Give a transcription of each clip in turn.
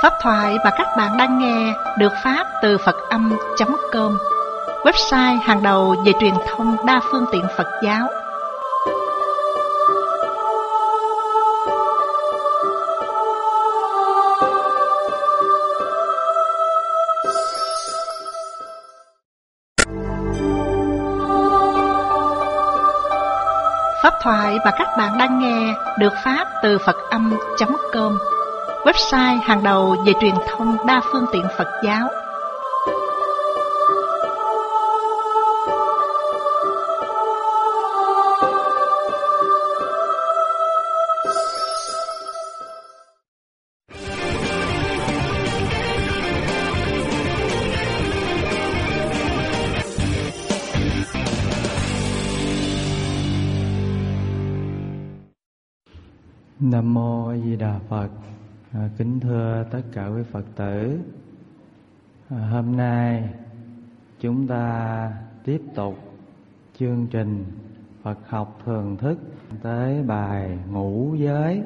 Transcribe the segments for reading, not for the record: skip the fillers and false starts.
Pháp thoại mà các bạn đang nghe được phát từ Phật Âm.com, website hàng đầu về truyền thông đa phương tiện Phật giáo. Pháp thoại mà các bạn đang nghe được phát từ Phật Âm.com, website hàng đầu về truyền thông đa phương tiện Phật giáo. Nam Mô A Di Đà Phật. Kính thưa tất cả quý Phật tử, hôm nay chúng ta tiếp tục chương trình Phật học thường thức tới bài ngũ giới.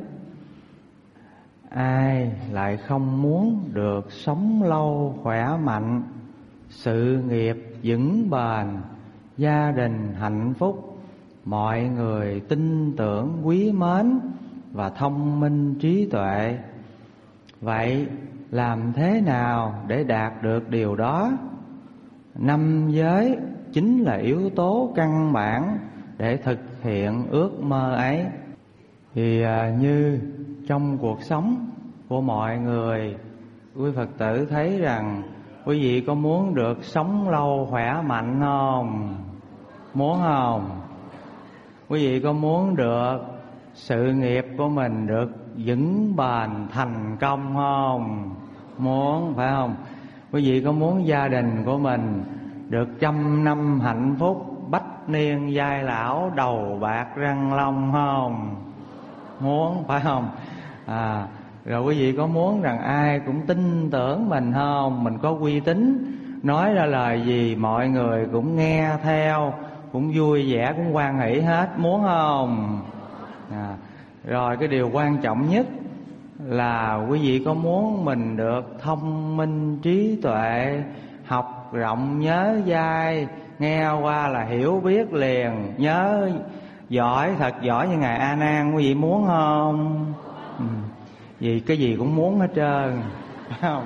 Ai lại không muốn được sống lâu khỏe mạnh, sự nghiệp vững bền, gia đình hạnh phúc, mọi người tin tưởng quý mến và thông minh trí tuệ? Vậy làm thế nào để đạt được điều đó? 5 giới chính là yếu tố căn bản để thực hiện ước mơ ấy. Thì như trong cuộc sống của mọi người, quý Phật tử thấy rằng quý vị có muốn được sống lâu khỏe mạnh không? Muốn không? Quý vị có muốn được sự nghiệp của mình được vững bền thành công không? Muốn, phải không? Quý vị có muốn gia đình của mình được 100 năm hạnh phúc, bách niên giai lão, đầu bạc răng long không? Muốn, phải không? Rồi quý vị có muốn rằng ai cũng tin tưởng mình không? Mình có uy tín, nói ra lời gì mọi người cũng nghe theo, cũng vui vẻ, cũng hoan hỷ hết. Muốn không? Rồi cái điều quan trọng nhất là quý vị có muốn mình được thông minh trí tuệ, học rộng nhớ dai, nghe qua là hiểu biết liền, nhớ giỏi, thật giỏi như Ngài A Nan. Quý vị muốn không? Vì cái gì cũng muốn hết trơn, phải không?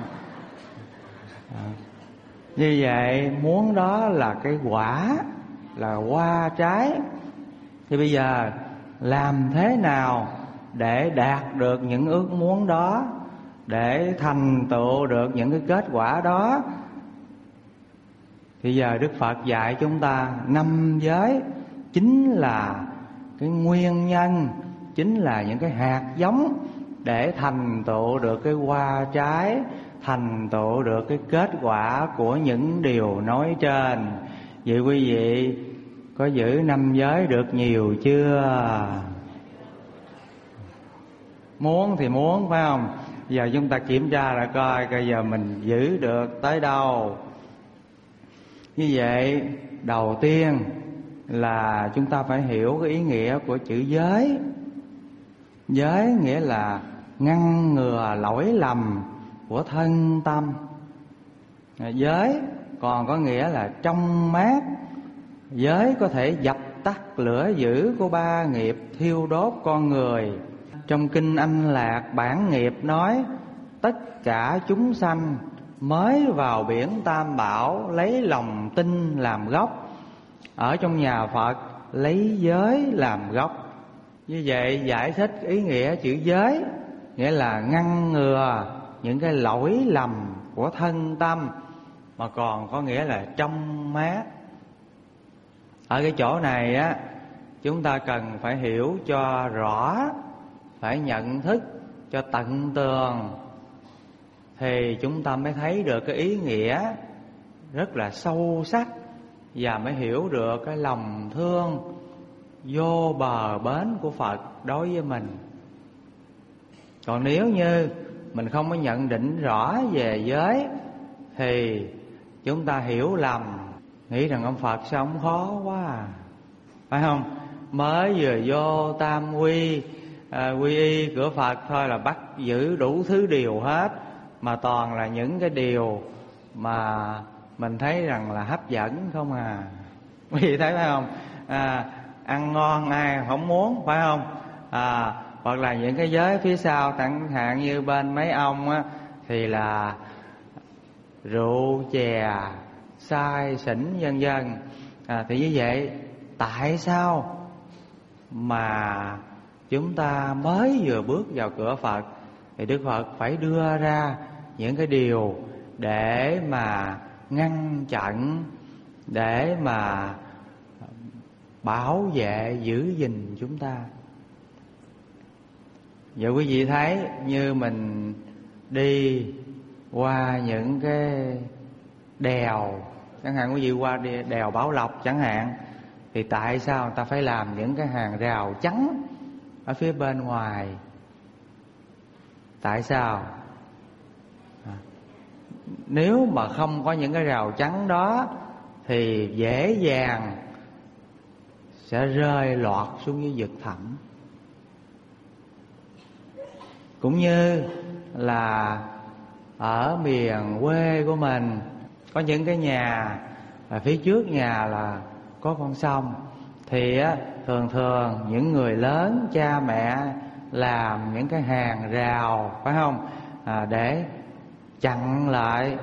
Như vậy muốn đó là cái quả, là hoa trái. Thì bây giờ làm thế nào để đạt được những ước muốn đó, để thành tựu được những cái kết quả đó? Thì giờ Đức Phật dạy chúng ta 5 giới chính là cái nguyên nhân, chính là những cái hạt giống để thành tựu được cái hoa trái, thành tựu được cái kết quả của những điều nói trên. Vậy quý vị có giữ 5 giới được nhiều chưa? Muốn thì muốn, phải không? Giờ chúng ta kiểm tra lại coi giờ mình giữ được tới đâu. Như vậy đầu tiên là chúng ta phải hiểu cái ý nghĩa của chữ giới. Giới nghĩa là ngăn ngừa lỗi lầm của thân tâm. Giới còn có nghĩa là trong mát. Giới có thể dập tắt lửa dữ của ba nghiệp thiêu đốt con người. Trong kinh Anh Lạc bản nghiệp nói: tất cả chúng sanh mới vào biển Tam Bảo, lấy lòng tin làm gốc. Ở trong nhà Phật lấy giới làm gốc. Như vậy giải thích ý nghĩa chữ giới, nghĩa là ngăn ngừa những cái lỗi lầm của thân tâm, mà còn có nghĩa là trong mát. Ở cái chỗ này á, chúng ta cần phải hiểu cho rõ, phải nhận thức cho tận tường, thì chúng ta mới thấy được cái ý nghĩa rất là sâu sắc, và mới hiểu được cái lòng thương vô bờ bến của Phật đối với mình. Còn nếu như mình không có nhận định rõ về giới thì chúng ta hiểu lầm, nghĩ rằng ông Phật sao ông khó quá à, phải không? Mới vừa vô tam quy, quy y cửa Phật thôi là bắt giữ đủ thứ điều hết, mà toàn là những cái điều mà mình thấy rằng là hấp dẫn không à. Quý vị thấy phải không? Ăn ngon ai không muốn, phải không? Hoặc là những cái giới phía sau, chẳng hạn như bên mấy ông á, thì là rượu chè say xỉn vân vân. Thì như vậy tại sao mà chúng ta mới vừa bước vào cửa Phật thì Đức Phật phải đưa ra những cái điều để mà ngăn chặn, để mà bảo vệ giữ gìn chúng ta? Giờ quý vị thấy như mình đi qua những cái đèo, chẳng hạn quý vị qua đèo Bảo Lộc chẳng hạn, thì tại sao người ta phải làm những cái hàng rào chắn ở phía bên ngoài? Tại sao? Nếu mà không có những cái rào chắn đó thì dễ dàng sẽ rơi lọt xuống dưới vực thẳm. Cũng như là ở miền quê của mình có những cái nhà phía trước nhà là có con sông, thì thường thường những người lớn, cha mẹ làm những cái hàng rào, phải không? Để chặn lại,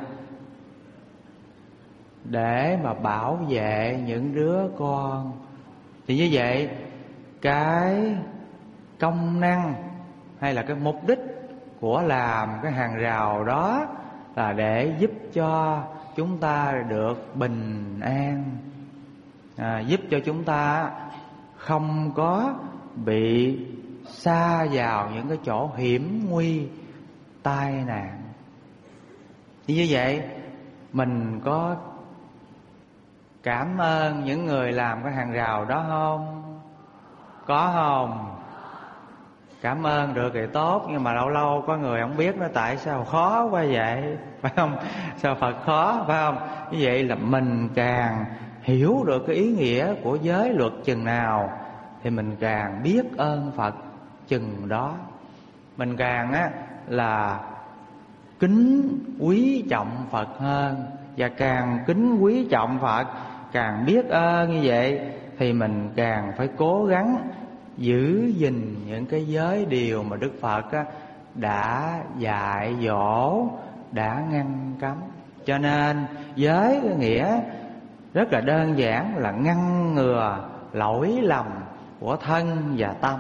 để mà bảo vệ những đứa con. Thì như vậy cái công năng hay là cái mục đích của làm cái hàng rào đó là để giúp cho chúng ta được bình an, giúp cho chúng ta không có bị sa vào những cái chỗ hiểm nguy, tai nạn. Thì như vậy mình có cảm ơn những người làm cái hàng rào đó không? Có không? Cảm ơn được thì tốt, nhưng mà lâu lâu có người không biết nó tại sao khó quá vậy, phải không? Sao Phật khó, phải không? Như vậy là mình càng hiểu được cái ý nghĩa của giới luật chừng nào thì mình càng biết ơn Phật chừng đó. Mình càng là kính quý trọng Phật hơn, và càng kính quý trọng Phật, càng biết ơn như vậy thì mình càng phải cố gắng giữ gìn những cái giới điều mà Đức Phật đã dạy dỗ, đã ngăn cấm. Cho nên giới có nghĩa rất là đơn giản là ngăn ngừa lỗi lầm của thân và tâm.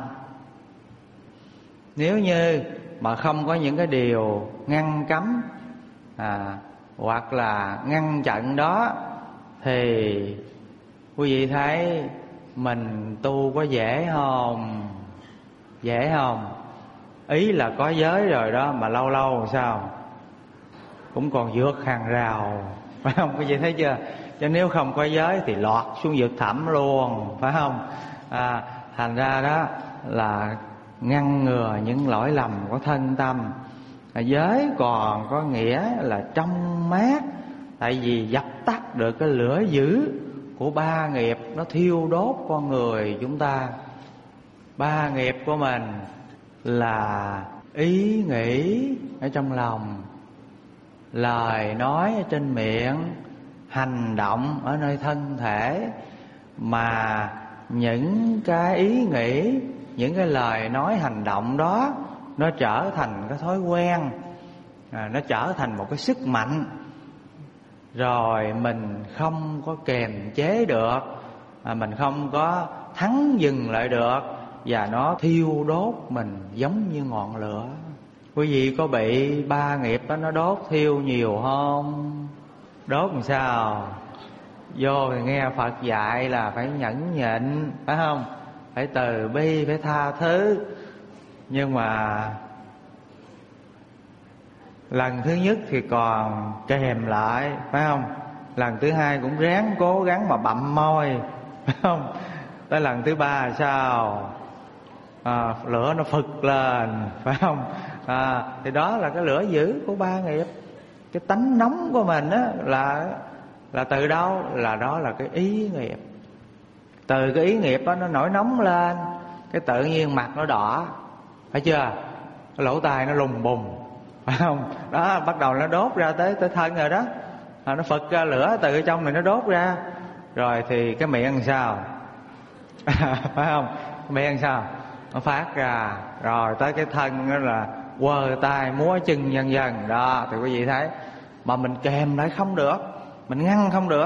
Nếu như mà không có những cái điều ngăn cấm hoặc là ngăn chặn đó thì quý vị thấy mình tu có dễ không? Dễ không? Ý là có giới rồi đó, mà lâu lâu sao cũng còn vượt hàng rào, phải không? Quý vị thấy chưa? Chứ nếu không có giới thì lọt xuống vực thẳm luôn, phải không? Thành ra đó là ngăn ngừa những lỗi lầm của thân tâm. Giới còn có nghĩa là trong mát, tại vì dập tắt được cái lửa dữ của ba nghiệp nó thiêu đốt con người chúng ta. Ba nghiệp của mình là ý nghĩ ở trong lòng, lời nói ở trên miệng, hành động ở nơi thân thể. Mà những cái ý nghĩ, những cái lời nói hành động đó nó trở thành cái thói quen, nó trở thành một cái sức mạnh, rồi mình không có kềm chế được, mình không có thắng dừng lại được, và nó thiêu đốt mình giống như ngọn lửa. Quý vị có bị ba nghiệp đó nó đốt thiêu nhiều không? Đốt làm sao? Vô thì nghe Phật dạy là phải nhẫn nhịn, phải không? Phải từ bi, phải tha thứ. Nhưng mà lần thứ nhất thì còn kèm lại, phải không? Lần thứ hai cũng ráng cố gắng mà bặm môi, phải không? Tới lần thứ ba là sao? Lửa nó phực lên, phải không? Thì đó là cái lửa dữ của ba nghiệp. Cái tánh nóng của mình á là từ đâu? Là đó là cái ý nghiệp. Từ cái ý nghiệp đó nó nổi nóng lên, cái tự nhiên mặt nó đỏ, phải chưa? Cái lỗ tai nó lùng bùng, phải không? Đó, bắt đầu nó đốt ra tới thân rồi đó, nó phật ra lửa từ ở trong này nó đốt ra. Rồi thì cái miệng làm sao? Phải không? Cái miệng làm sao? Nó phát ra. Rồi tới cái thân đó là quơ tay múa chân vân vân. Đó thì quý vị thấy, mà mình kèm lại không được, mình ngăn không được,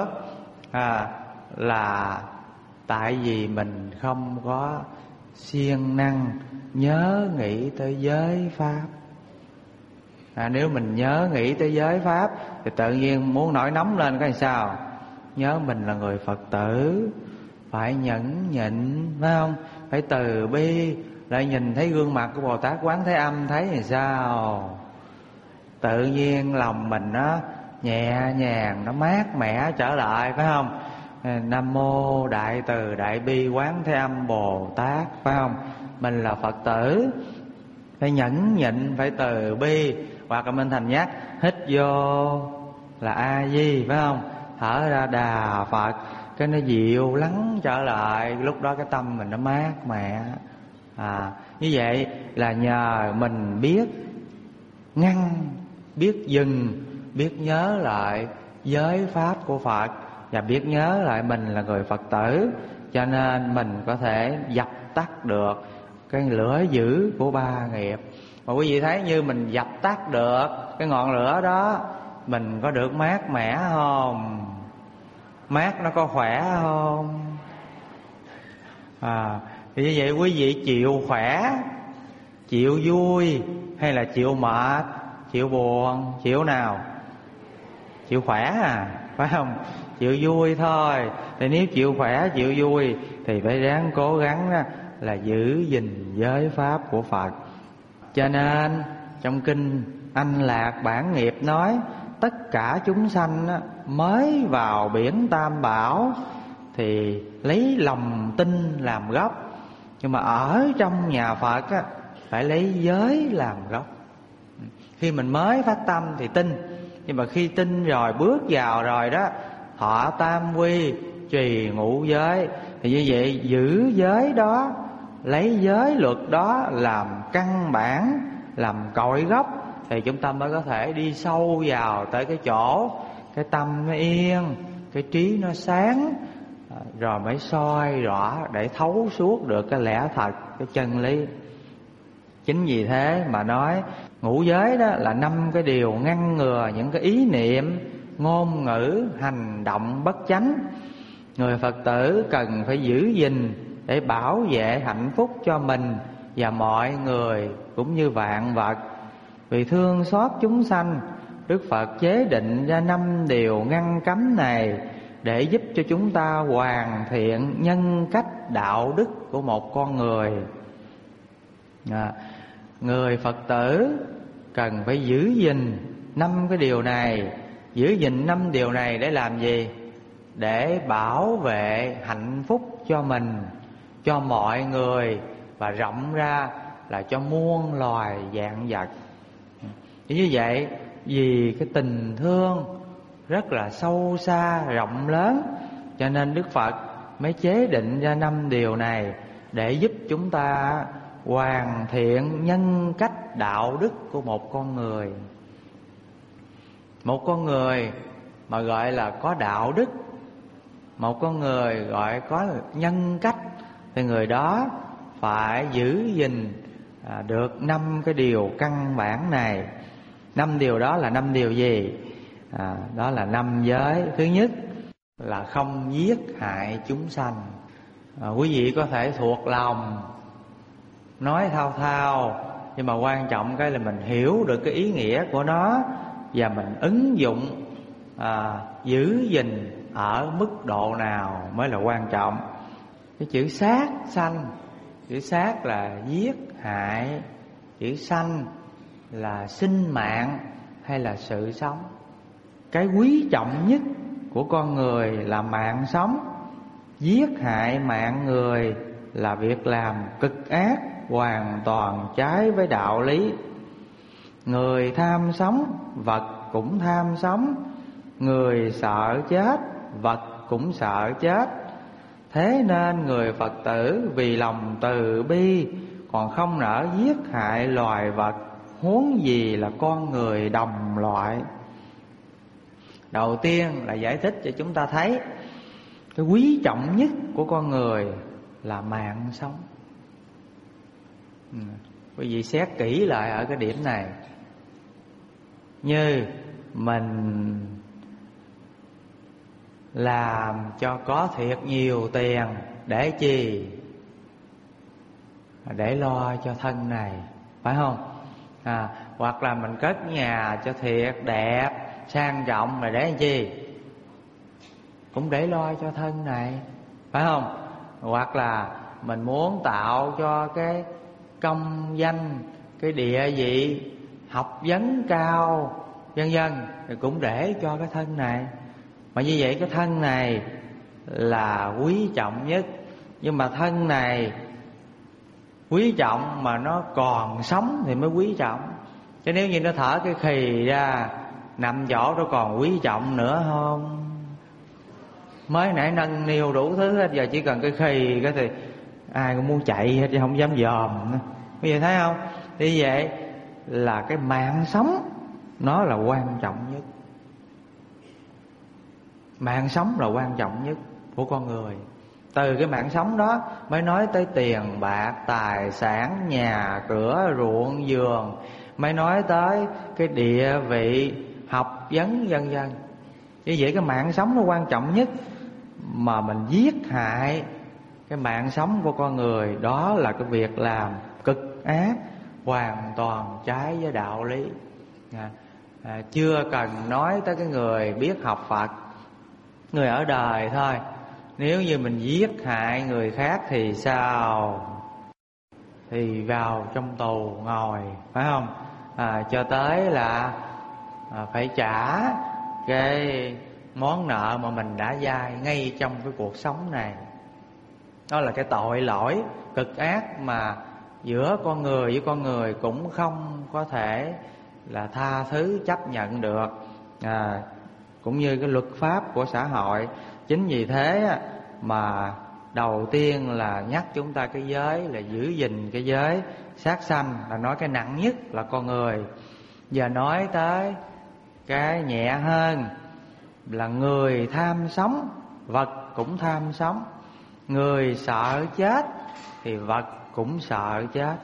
là tại vì mình không có siêng năng nhớ nghĩ tới giới pháp. Nếu mình nhớ nghĩ tới giới pháp thì tự nhiên muốn nổi nóng lên cái sao? Nhớ mình là người Phật tử, phải nhẫn nhịn, phải không? Phải từ bi. Lại nhìn thấy gương mặt của Bồ Tát Quán Thế Âm, thấy thì sao? Tự nhiên lòng mình nó nhẹ nhàng, nó mát mẻ trở lại, phải không? Nam mô Đại Từ Đại Bi Quán Thế Âm Bồ Tát, phải không? Mình là Phật tử, phải nhẫn nhịn, phải từ bi. Hoặc là mình thành nhắc, hít vô là A Di, phải không? Thở ra Đà Phật, cái nó dịu lắng trở lại. Lúc đó cái tâm mình nó mát mẻ. Như vậy là nhờ mình biết ngăn, biết dừng, biết nhớ lại giới pháp của Phật, và biết nhớ lại mình là người Phật tử, cho nên mình có thể dập tắt được cái lửa dữ của ba nghiệp. Mà quý vị thấy, như mình dập tắt được cái ngọn lửa đó, mình có được mát mẻ không? Mát nó có khỏe không? Thì như vậy quý vị chịu khỏe, chịu vui, hay là chịu mệt, chịu buồn, chịu nào? Chịu khỏe phải không? Chịu vui thôi. Thì nếu chịu khỏe, chịu vui thì phải ráng cố gắng là giữ gìn giới pháp của Phật. Cho nên trong kinh Anh Lạc Bản Nghiệp nói, tất cả chúng sanh mới vào biển Tam Bảo thì lấy lòng tin làm gốc. Nhưng mà ở trong nhà Phật phải lấy giới làm gốc. Khi mình mới phát tâm thì tin, nhưng mà khi tin rồi, bước vào rồi đó, thọ tam quy, trì ngũ giới, thì như vậy giữ giới đó, lấy giới luật đó làm căn bản, làm cội gốc, thì chúng ta mới có thể đi sâu vào tới cái chỗ cái tâm nó yên, cái trí nó sáng, rồi mới soi rõ để thấu suốt được cái lẽ thật, cái chân lý. Chính vì thế mà nói ngũ giới đó là 5 cái điều ngăn ngừa những cái ý niệm, ngôn ngữ, hành động bất chánh. Người Phật tử cần phải giữ gìn để bảo vệ hạnh phúc cho mình và mọi người cũng như vạn vật. Vì thương xót chúng sanh, Đức Phật chế định ra 5 điều ngăn cấm này để giúp cho chúng ta hoàn thiện nhân cách đạo đức của một con người. Người Phật tử cần phải giữ gìn 5 cái điều này. Giữ gìn 5 điều này để làm gì? Để bảo vệ hạnh phúc cho mình, cho mọi người, và rộng ra là cho muôn loài vạn vật. Như vậy, vì cái tình thương rất là sâu xa, rộng lớn, cho nên Đức Phật mới chế định ra 5 điều này để giúp chúng ta hoàn thiện nhân cách đạo đức của một con người. Một con người mà gọi là có đạo đức, một con người gọi có nhân cách, thì người đó phải giữ gìn được 5 cái điều căn bản này. 5 điều đó là 5 điều gì? Đó là 5 giới. Thứ nhất là không giết hại chúng sanh. Quý vị có thể thuộc lòng, nói thao thao, nhưng mà quan trọng cái là mình hiểu được cái ý nghĩa của nó, và mình ứng dụng giữ gìn ở mức độ nào mới là quan trọng. Cái chữ sát sanh, chữ sát là giết hại, chữ sanh là sinh mạng hay là sự sống. Cái quý trọng nhất của con người là mạng sống. Giết hại mạng người là việc làm cực ác, hoàn toàn trái với đạo lý. Người tham sống, vật cũng tham sống. Người sợ chết, vật cũng sợ chết. Thế nên người Phật tử vì lòng từ bi còn không nỡ giết hại loài vật, huống gì là con người đồng loại. Đầu tiên là giải thích cho chúng ta thấy cái quý trọng nhất của con người là mạng sống. Quý vị xét kỹ lại ở cái điểm này. Như mình làm cho có thiệt nhiều tiền để chi? Để lo cho thân này, phải không? Hoặc là mình cất nhà cho thiệt đẹp sang trọng là để làm chi? Cũng để lo cho thân này, phải không? Hoặc là mình muốn tạo cho cái công danh, cái địa vị, học vấn cao, vân vân, thì cũng để cho cái thân này. Mà như vậy cái thân này là quý trọng nhất. Nhưng mà thân này quý trọng mà nó còn sống thì mới quý trọng. Chứ nếu như nó thở cái khì ra nằm chỗ đó còn quý trọng nữa không? Mới nãy nâng niu đủ thứ hết, giờ chỉ cần cái khì cái thì ai cũng muốn chạy hết chứ không dám dòm nữa. Bây giờ thấy không? Thì vậy là cái mạng sống nó là quan trọng nhất. Mạng sống là quan trọng nhất của con người. Từ cái mạng sống đó mới nói tới tiền bạc, tài sản, nhà cửa, ruộng vườn, mới nói tới cái địa vị, học vấn, vân vân. Như vậy cái mạng sống nó quan trọng nhất. Mà mình giết hại cái mạng sống của con người, đó là cái việc làm cực ác, hoàn toàn trái với đạo lý. Chưa cần nói tới cái người biết học Phật, người ở đời thôi. Nếu như mình giết hại người khác thì sao? Thì vào trong tù ngồi, phải không? Cho tới là phải trả cái món nợ mà mình đã vay ngay trong cái cuộc sống này. Đó là cái tội lỗi cực ác mà giữa con người với con người cũng không có thể là tha thứ chấp nhận được. Cũng như cái luật pháp của xã hội. Chính vì thế mà đầu tiên là nhắc chúng ta cái giới là giữ gìn cái giới sát sanh, là nói cái nặng nhất là con người. Giờ nói tới cái nhẹ hơn là người tham sống, vật cũng tham sống. Người sợ chết thì vật cũng sợ chết.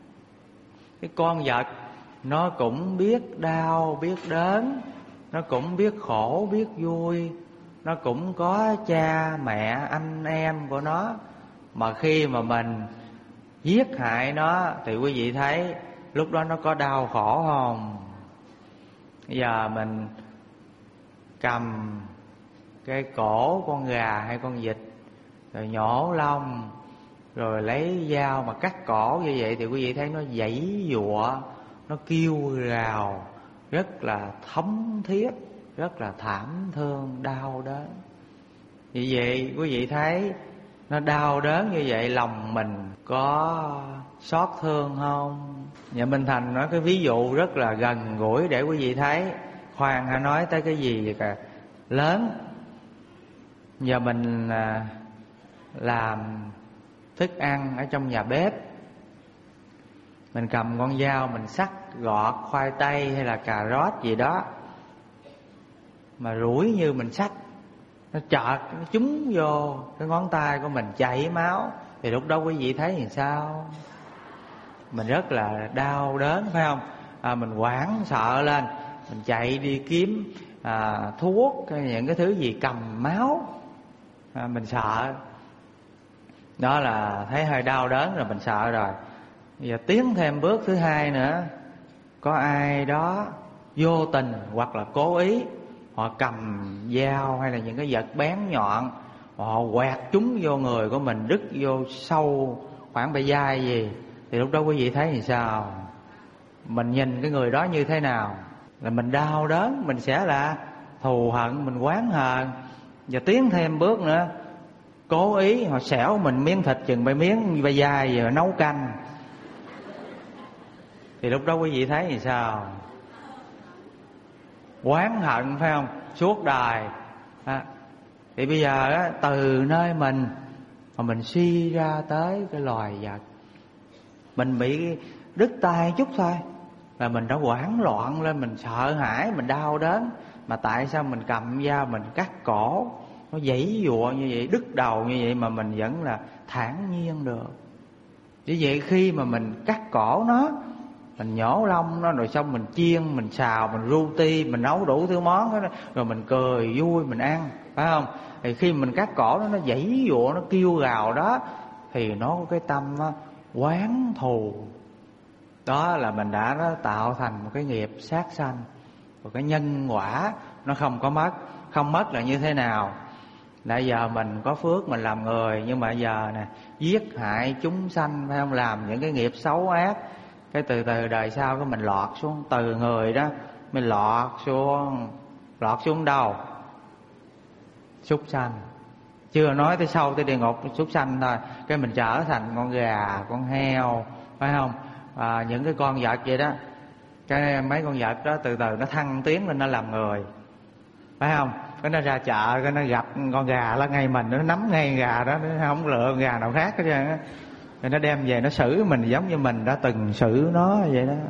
Cái con vật nó cũng biết đau, biết đớn, nó cũng biết khổ, biết vui. Nó cũng có cha, mẹ, anh em của nó. Mà khi mà mình giết hại nó thì quý vị thấy lúc đó nó có đau khổ không? Bây giờ mình cầm cái cổ con gà hay con vịt, rồi nhổ lông, rồi lấy dao mà cắt cổ như vậy, thì quý vị thấy nó giãy giụa, nó kêu gào rất là thống thiết, rất là thảm thương, đau đớn. Vì vậy quý vị thấy nó đau đớn như vậy, lòng mình có xót thương không? Nhà Minh Thành nói cái ví dụ rất là gần gũi để quý vị thấy. Khoan hãy nói tới cái gì vậy cả lớn. Giờ mình làm thức ăn ở trong nhà bếp, mình cầm con dao mình sắc gọt khoai tây hay là cà rốt gì đó, mà rủi như mình xách, nó chợt nó trúng vô cái ngón tay của mình chảy máu, thì lúc đó quý vị thấy thì sao? Mình rất là đau đớn, phải không? Mình hoảng sợ lên, mình chạy đi kiếm thuốc hay những cái thứ gì cầm máu, mình sợ. Đó là thấy hơi đau đớn rồi, mình sợ rồi. Giờ tiến thêm bước thứ hai nữa. Có ai đó vô tình hoặc là cố ý, họ cầm dao hay là những cái vật bén nhọn, họ quẹt trúng vô người của mình, đứt vô sâu khoảng bả vai gì, thì lúc đó quý vị thấy thì sao? Mình nhìn cái người đó như thế nào? Là mình đau đớn, mình sẽ là thù hận, mình oán hờn. Và tiến thêm bước nữa, cố ý họ xẻo mình miếng thịt chừng bảy miếng bả vai rồi nấu canh, thì lúc đó quý vị thấy thì sao? Oán hận, phải không? Suốt đời. Thì bây giờ từ nơi mình mà mình suy ra tới cái loài vật, mình bị đứt tay chút thôi, là mình đã hoảng loạn lên, mình sợ hãi, mình đau đớn. Mà tại sao mình cầm dao mình cắt cổ, nó giãy giụa như vậy, đứt đầu như vậy mà mình vẫn là thản nhiên được? Vì vậy khi mà mình cắt cổ nó, mình nhổ lông nó, rồi xong mình chiên, mình xào, mình ru ti, mình nấu đủ thứ món đó, rồi mình cười vui mình ăn, phải không? Thì khi mình cắt cổ nó giãy giụa, nó kêu gào đó, thì nó có cái tâm oán thù. Đó là mình đã tạo thành một cái nghiệp sát sanh. Rồi cái nhân quả nó không có mất. Không mất là như thế nào? Nãy giờ mình có phước mình làm người, nhưng mà giờ nè, giết hại chúng sanh, phải không? Làm những cái nghiệp xấu ác, cái từ từ đời sau cái mình lọt xuống từ người đó, mình lọt xuống đâu? Súc sanh. Chưa nói tới sâu tới địa ngục, súc sanh thôi. Cái mình trở thành con gà, con heo, phải không? Những cái con vật vậy đó. Cái mấy con vật đó từ từ nó thăng tiến lên, nó làm người, phải không? Cái nó ra chợ, cái nó gặp con gà lá ngay mình, nó nắm ngay gà đó, nó không lựa con gà nào khác hết trơn á. Rồi nó đem về nó xử mình giống như mình đã từng xử nó vậy đó.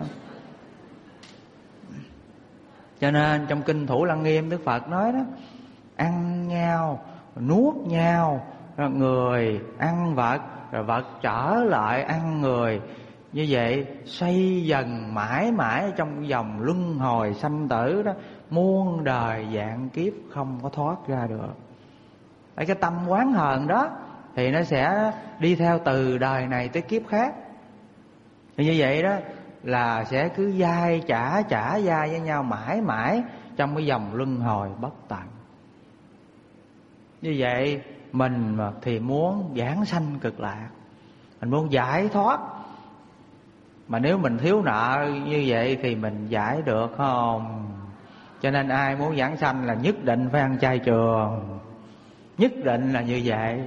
Cho nên trong kinh Thủ Lăng Nghiêm, Đức Phật nói đó, ăn nhau, nuốt nhau, rồi người ăn vật, rồi vật trở lại ăn người. Như vậy xoay dần mãi mãi trong vòng luân hồi sanh tử đó, muôn đời vạn kiếp không có thoát ra được. Cái tâm oán hờn đó thì nó sẽ đi theo từ đời này tới kiếp khác. Thì như vậy đó là sẽ cứ dai trả dai với nhau mãi mãi trong cái vòng luân hồi bất tận. Như vậy mình thì muốn vãng sanh cực lạc, mình muốn giải thoát. Mà nếu mình thiếu nợ như vậy thì mình giải được không? Cho nên ai muốn vãng sanh là nhất định phải ăn chay trường. Nhất định là như vậy.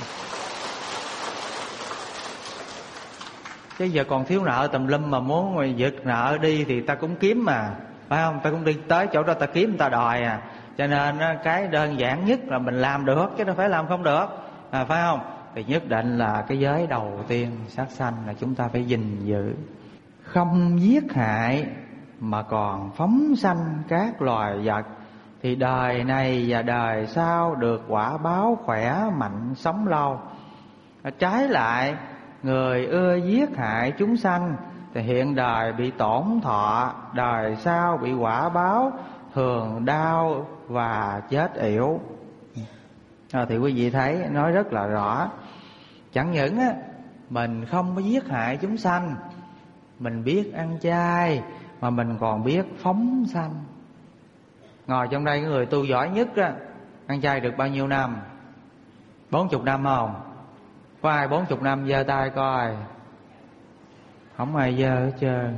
Chứ giờ còn thiếu nợ tùm lum mà muốn mà giật nợ đi thì ta cũng kiếm mà, phải không? Ta cũng đi tới chỗ đó ta kiếm, ta đòi à. Cho nên cái đơn giản nhất là mình làm được, chứ đâu phải làm không được, phải không? Thì nhất định là cái giới đầu tiên sát sanh là chúng ta phải gìn giữ. Không giết hại mà còn phóng sanh các loài vật, thì đời này và đời sau được quả báo khỏe mạnh sống lâu. Trái lại, người ưa giết hại chúng sanh thì hiện đời bị tổn thọ, đời sau bị quả báo thường đau và chết yểu. Thì quý vị thấy nói rất là rõ. Chẳng những á, mình không có giết hại chúng sanh, mình biết ăn chay, mà mình còn biết phóng sanh. Ngồi trong đây cái người tu giỏi nhất á, ăn chay được bao nhiêu năm? 40 năm không? Có ai 40 năm giơ tay coi? Không ai giơ hết trơn.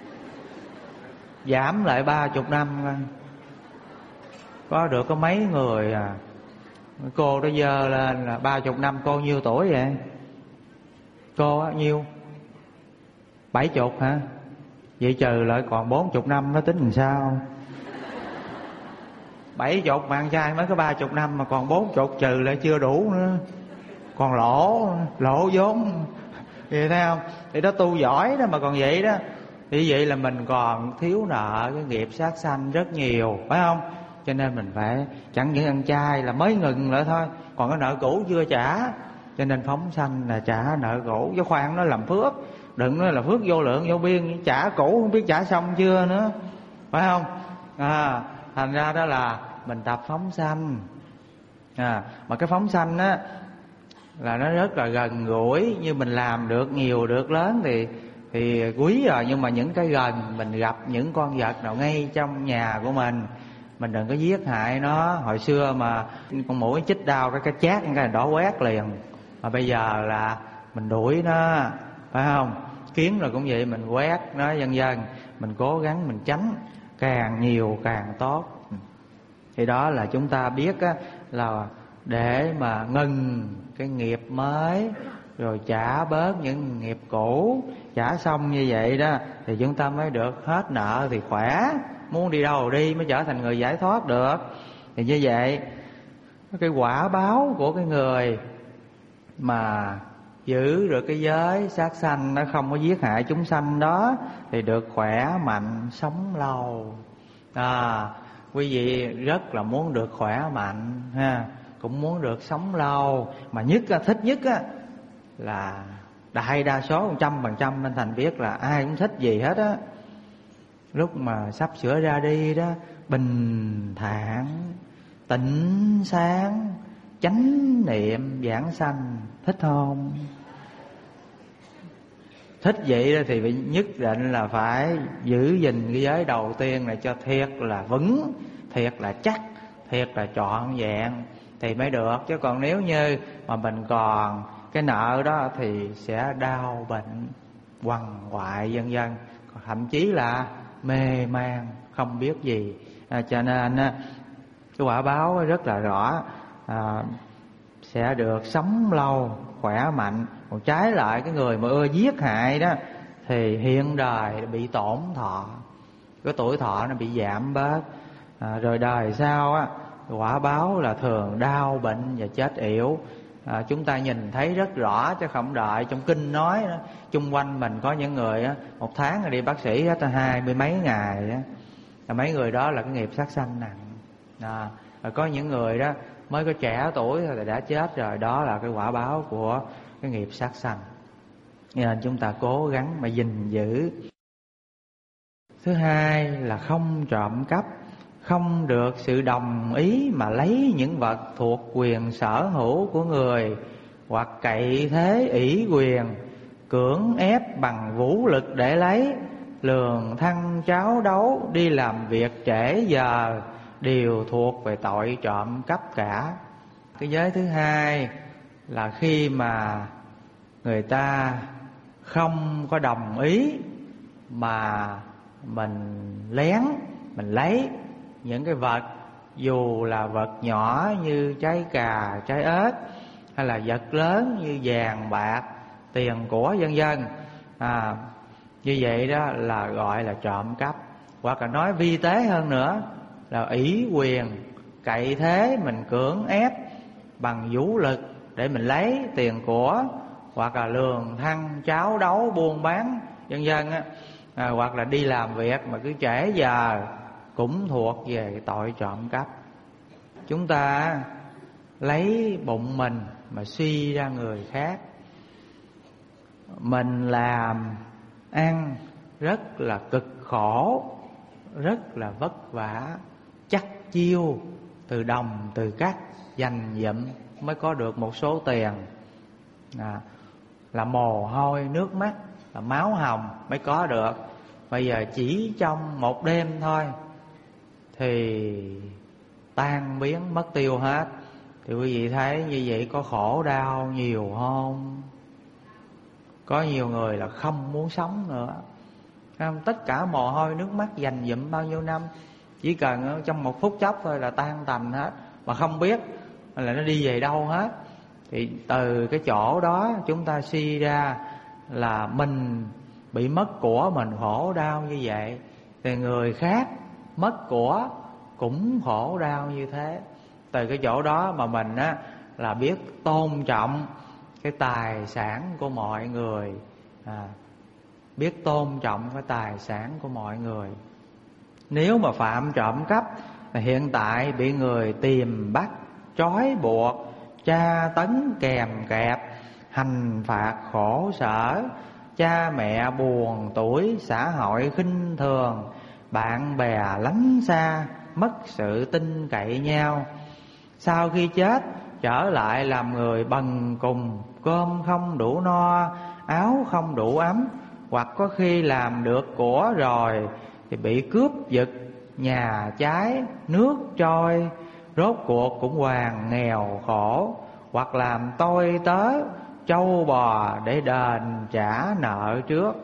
Giảm lại 30 năm coi. Có được có mấy người à. Cô đó giơ lên là 30 năm. Cô nhiêu tuổi vậy? Cô á nhiêu? 70 hả? Vậy trừ lại còn 40 năm nó tính làm sao? 70 mà ăn chay mới có 30 năm, mà còn 40 trừ lại chưa đủ nữa, còn lỗ vốn. Vậy thấy không? Thì đó tu giỏi đó mà còn vậy đó. Thì vậy là mình còn thiếu nợ cái nghiệp sát sanh rất nhiều, phải không? Cho nên mình phải chẳng những ăn chay là mới ngừng lại thôi, còn cái nợ cũ chưa trả. Cho nên phóng sanh là trả nợ cũ, chứ khoan nó làm phước. Đừng nói là phước vô lượng vô biên, trả cũ không biết trả xong chưa nữa, phải không? Thành ra đó là mình tập phóng sanh. Mà cái phóng sanh á là nó rất là gần gũi. Như mình làm được nhiều được lớn thì quý rồi. Nhưng mà những cái gần, mình gặp những con vật nào ngay trong nhà của mình đừng có giết hại nó. Hồi xưa mà con muỗi chích đau cái chát cái đỏ quét liền. Mà bây giờ là mình đuổi nó, phải không? Kiến rồi cũng vậy, mình quét nó vân vân. Mình cố gắng mình tránh càng nhiều càng tốt. Thì đó là chúng ta biết á, là để mà ngừng cái nghiệp mới, rồi trả bớt những nghiệp cũ. Trả xong như vậy đó thì chúng ta mới được hết nợ thì khỏe. Muốn đi đâu đi mới trở thành người giải thoát được. Thì như vậy cái quả báo của cái người mà giữ được cái giới sát sanh, nó không có giết hại chúng sanh đó, thì được khỏe mạnh sống lâu. Quý vị rất là muốn được khỏe mạnh ha, cũng muốn được sống lâu, mà thích nhất là đại đa số 100% nên thành biết là ai cũng thích gì hết á. Lúc mà sắp sửa ra đi đó, bình thản, tĩnh sáng, chánh niệm vãng sanh, thích không? Thích vậy thì phải nhất định là phải giữ gìn cái giới đầu tiên này cho thiệt là vững, thiệt là chắc, thiệt là trọn vẹn thì mới được. Chứ còn nếu như mà mình còn cái nợ đó thì sẽ đau bệnh, quằn quại vân vân, thậm chí là mê man không biết gì. Cho nên cái quả báo rất là rõ, sẽ được sống lâu khỏe mạnh. Còn trái lại cái người mà ưa giết hại đó thì hiện đời bị tổn thọ, cái tuổi thọ nó bị giảm bớt. Rồi đời sau quả báo là thường đau bệnh và chết yểu. Chúng ta nhìn thấy rất rõ chứ không đợi trong kinh nói đó. Chung quanh mình có những người một tháng đi bác sĩ hết 20 mấy ngày đó. Mấy người đó là cái nghiệp sát sanh nặng. Rồi có những người đó mới có trẻ tuổi thì đã chết rồi, đó là cái quả báo của cái nghiệp sát sanh. Nên chúng ta cố gắng mà gìn giữ. Thứ hai là không trộm cắp, không được sự đồng ý mà lấy những vật thuộc quyền sở hữu của người, hoặc cậy thế ỷ quyền, cưỡng ép bằng vũ lực để lấy, lường thăng cháo đấu, đi làm việc trễ giờ, đều thuộc về tội trộm cắp cả. Cái giới thứ hai là khi mà người ta không có đồng ý mà mình lén mình lấy những cái vật, dù là vật nhỏ như trái cà, trái ớt, hay là vật lớn như vàng bạc, tiền của vân vân. Như vậy đó là gọi là trộm cắp. Hoặc là nói vi tế hơn nữa là ỷ quyền, cậy thế mình cưỡng ép bằng vũ lực để mình lấy tiền của, hoặc là lường thăng cháo đấu buôn bán vân vân hoặc là đi làm việc mà cứ trễ giờ, cũng thuộc về tội trộm cắp. Chúng ta lấy bụng mình mà suy ra người khác. Mình làm ăn rất là cực khổ, rất là vất vả, chắc chiêu từ đồng từ cắt dành dụm mới có được một số tiền, là mồ hôi nước mắt, là máu hồng mới có được. Bây giờ chỉ trong một đêm thôi thì tan biến mất tiêu hết. Thì quý vị thấy như vậy có khổ đau nhiều không? Có nhiều người là không muốn sống nữa. Tất cả mồ hôi nước mắt dành dụm bao nhiêu năm, chỉ cần trong một phút chốc thôi là tan tành hết, mà không biết là nó đi về đâu hết. Thì từ cái chỗ đó chúng ta suy ra là mình bị mất của, mình khổ đau như vậy, thì người khác mất của cũng khổ đau như thế. Từ cái chỗ đó mà mình là biết tôn trọng cái tài sản của mọi người, biết tôn trọng cái tài sản của mọi người. Nếu mà phạm trộm cắp thì hiện tại bị người tìm bắt, trói buộc, tra tấn kèm kẹp, hành phạt khổ sở, cha mẹ buồn tủi, xã hội khinh thường, bạn bè lánh xa, mất sự tin cậy nhau. Sau khi chết trở lại làm người bần cùng, cơm không đủ no, áo không đủ ấm, hoặc có khi làm được của rồi thì bị cướp giật, nhà cháy, nước trôi, rốt cuộc cũng hoàn nghèo khổ, hoặc làm tôi tớ trâu bò để đền trả nợ trước.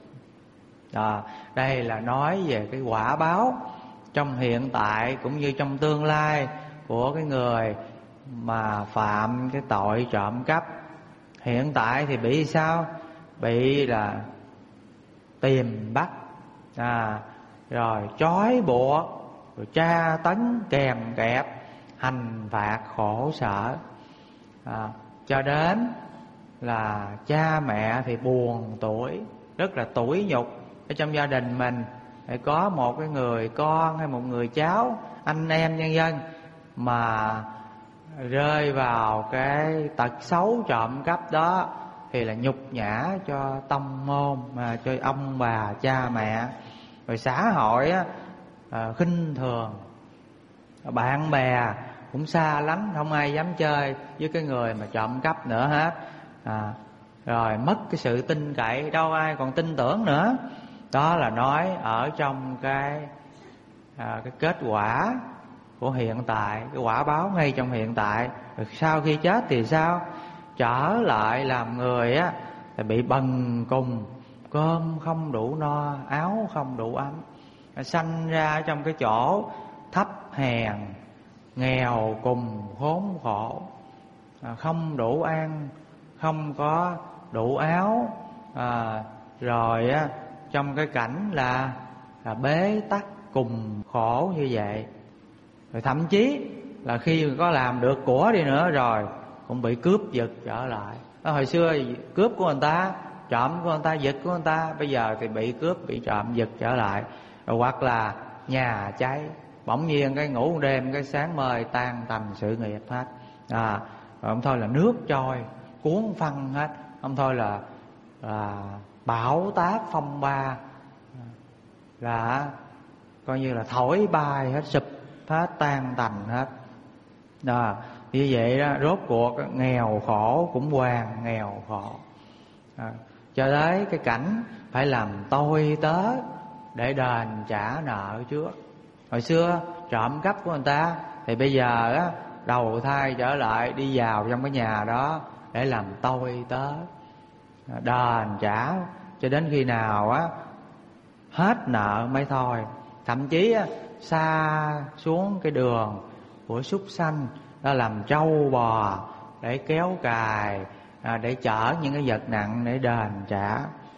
Đây là nói về cái quả báo trong hiện tại cũng như trong tương lai của cái người mà phạm cái tội trộm cắp. Hiện tại thì bị sao? Bị là tìm bắt, rồi trói buộc, rồi tra tấn kèm kẹp, hành phạt khổ sở, cho đến là cha mẹ thì buồn tuổi, rất là tủi nhục. Ở trong gia đình mình phải có một cái người con hay một người cháu, anh em nhân dân mà rơi vào cái tật xấu trộm cắp đó thì là nhục nhã cho tông môn, mà cho ông bà cha mẹ. Rồi xã hội á, khinh thường, bạn bè cũng xa lánh, không ai dám chơi với cái người mà trộm cắp nữa hết. Rồi mất cái sự tin cậy, đâu ai còn tin tưởng nữa. Đó là nói ở trong cái kết quả của hiện tại, cái quả báo ngay trong hiện tại. Rồi sau khi chết thì sao? Trở lại làm người á thì bị bần cùng, cơm không đủ no, áo không đủ ấm, sanh ra trong cái chỗ thấp hèn, nghèo cùng, khốn khổ, không đủ ăn, không có đủ áo, rồi á trong cái cảnh là bế tắc cùng khổ như vậy. Rồi thậm chí là khi có làm được của đi nữa rồi cũng bị cướp giật trở lại. Hồi xưa cướp của người ta, trộm của người ta, giật của người ta, bây giờ thì bị cướp, bị trộm, giật trở lại. Rồi hoặc là nhà cháy, bỗng nhiên cái ngủ một đêm, cái sáng mời tan tành sự nghiệp hết. Rồi không thôi là nước trôi cuốn phăng hết, không thôi là bão táp phong ba, là coi như là thổi bay hết, sụp hết, tan tành hết. Đó, như vậy đó, rốt cuộc nghèo khổ cũng hoàn nghèo khổ, cho tới cái cảnh phải làm tôi tớ để đền trả nợ trước. Hồi xưa trộm cắp của người ta thì bây giờ á, đầu thai trở lại đi vào trong cái nhà đó để làm tôi tớ, đền trả cho đến khi nào á hết nợ mới thôi. Thậm chí á, xa xuống cái đường của súc sanh, đó làm trâu bò để kéo cài, để chở những cái vật nặng để đền trả.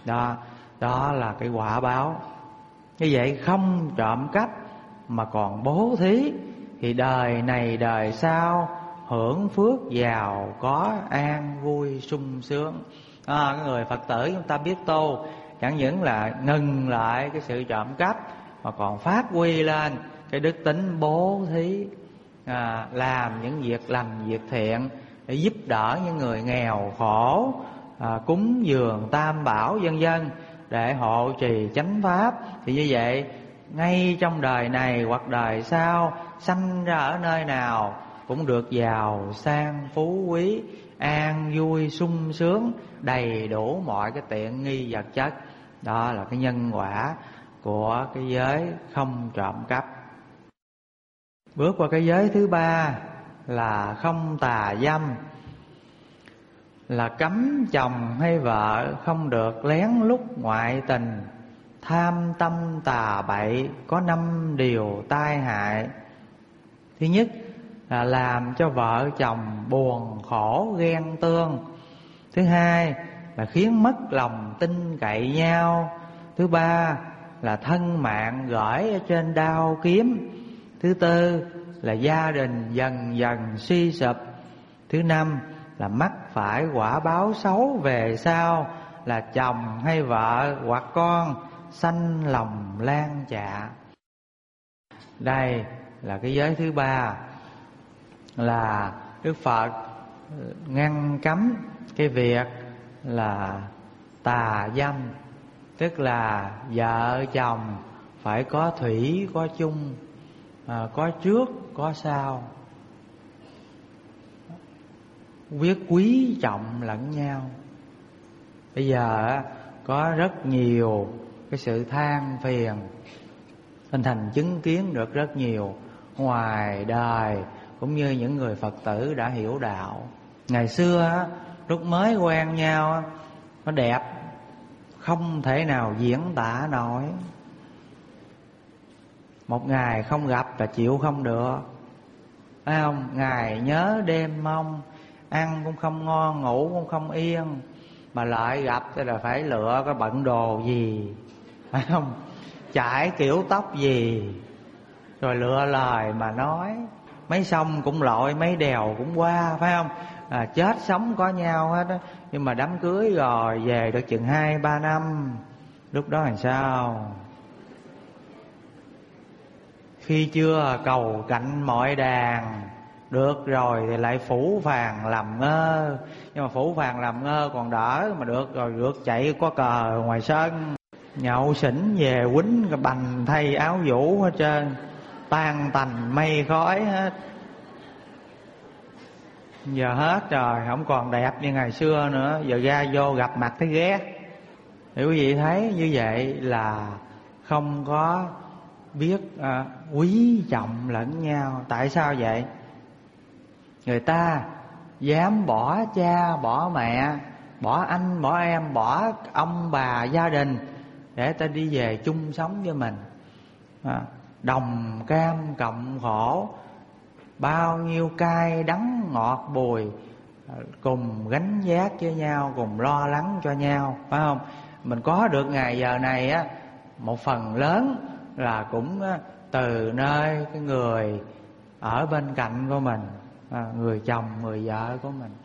Đó là cái quả báo. Như vậy không trộm cắp mà còn bố thí thì đời này đời sau hưởng phước giàu có, an vui sung sướng. Cái người Phật tử chúng ta biết tu, chẳng những là ngừng lại cái sự trộm cắp mà còn phát huy lên cái đức tính bố thí, làm những việc lành việc thiện để giúp đỡ những người nghèo khổ, cúng dường tam bảo vân vân để hộ trì chánh pháp. Thì như vậy ngay trong đời này hoặc đời sau, sanh ra ở nơi nào cũng được giàu sang phú quý, an vui sung sướng, đầy đủ mọi cái tiện nghi vật chất. Đó là cái nhân quả của cái giới không trộm cắp. Bước qua cái giới thứ ba là không tà dâm, là cấm chồng hay vợ không được lén lút ngoại tình. Tham tâm tà bậy có 5 điều tai hại. Thứ nhất là làm cho vợ chồng buồn khổ ghen tương. Thứ hai là khiến mất lòng tin cậy nhau. Thứ ba là thân mạng gởi ở trên đao kiếm. Thứ tư là gia đình dần dần suy sụp. Thứ năm là mắc phải quả báo xấu về sau, là chồng hay vợ hoặc con sanh lòng lan dạ. Đây là cái giới thứ ba, là Đức Phật ngăn cấm cái việc là tà dâm, tức là vợ chồng phải có thủy có chung, có trước có sau, biết quý trọng lẫn nhau. Bây giờ có rất nhiều cái sự than phiền, Thanh Thành chứng kiến được rất nhiều ngoài đời cũng như những người Phật tử đã hiểu đạo. Ngày xưa lúc mới quen nhau nó đẹp không thể nào diễn tả nổi. Một ngày không gặp là chịu không được, phải không? Ngày nhớ đêm mong, ăn cũng không ngon, ngủ cũng không yên, mà lại gặp thì là phải lựa cái bận đồ gì, phải không? Chải kiểu tóc gì, rồi lựa lời mà nói. Mấy sông cũng lội, mấy đèo cũng qua, phải không? chết sống có nhau hết á. Nhưng mà đám cưới rồi về được chừng 2-3 năm, lúc đó làm sao? Khi chưa cầu cạnh mọi đàn, được rồi thì lại phủ phàng làm ngơ. Nhưng mà phủ phàng làm ngơ còn đỡ, mà được rồi rượt chạy có cờ ngoài sân. Nhậu xỉn về quýnh cái bành thay áo vũ hết trơn, tan tành mây khói hết. Giờ hết rồi, không còn đẹp như ngày xưa nữa. Giờ ra vô gặp mặt thấy ghét. Thì quý vị thấy như vậy là không có biết quý trọng lẫn nhau. Tại sao vậy? Người ta dám bỏ cha, bỏ mẹ, bỏ anh, bỏ em, bỏ ông bà, gia đình để ta đi về chung sống với mình, đồng cam cộng khổ, bao nhiêu cay đắng ngọt bùi, cùng gánh vác với nhau, cùng lo lắng cho nhau, phải không? Mình có được ngày giờ này á, một phần lớn là cũng từ nơi cái người ở bên cạnh của mình, người chồng, người vợ của mình.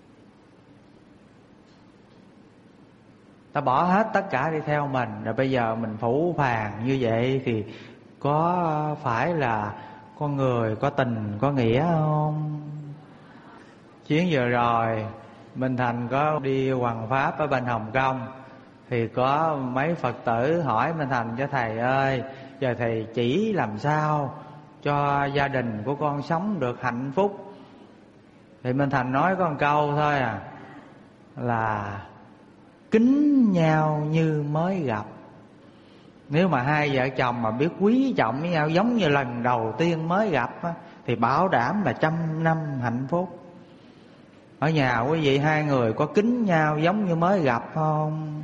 Ta bỏ hết tất cả đi theo mình, rồi bây giờ mình phủ phàng như vậy thì có phải là con người có tình có nghĩa không? Chuyến vừa rồi Minh Thành có đi hoằng pháp ở bên Hồng Kông, thì có mấy Phật tử hỏi Minh Thành: cho thầy ơi, giờ thầy chỉ làm sao cho gia đình của con sống được hạnh phúc. Thì Minh Thành nói có một câu thôi là kính nhau như mới gặp. Nếu mà hai vợ chồng mà biết quý trọng với nhau giống như lần đầu tiên mới gặp thì bảo đảm là 100 năm hạnh phúc. Ở nhà quý vị hai người có kính nhau giống như mới gặp không?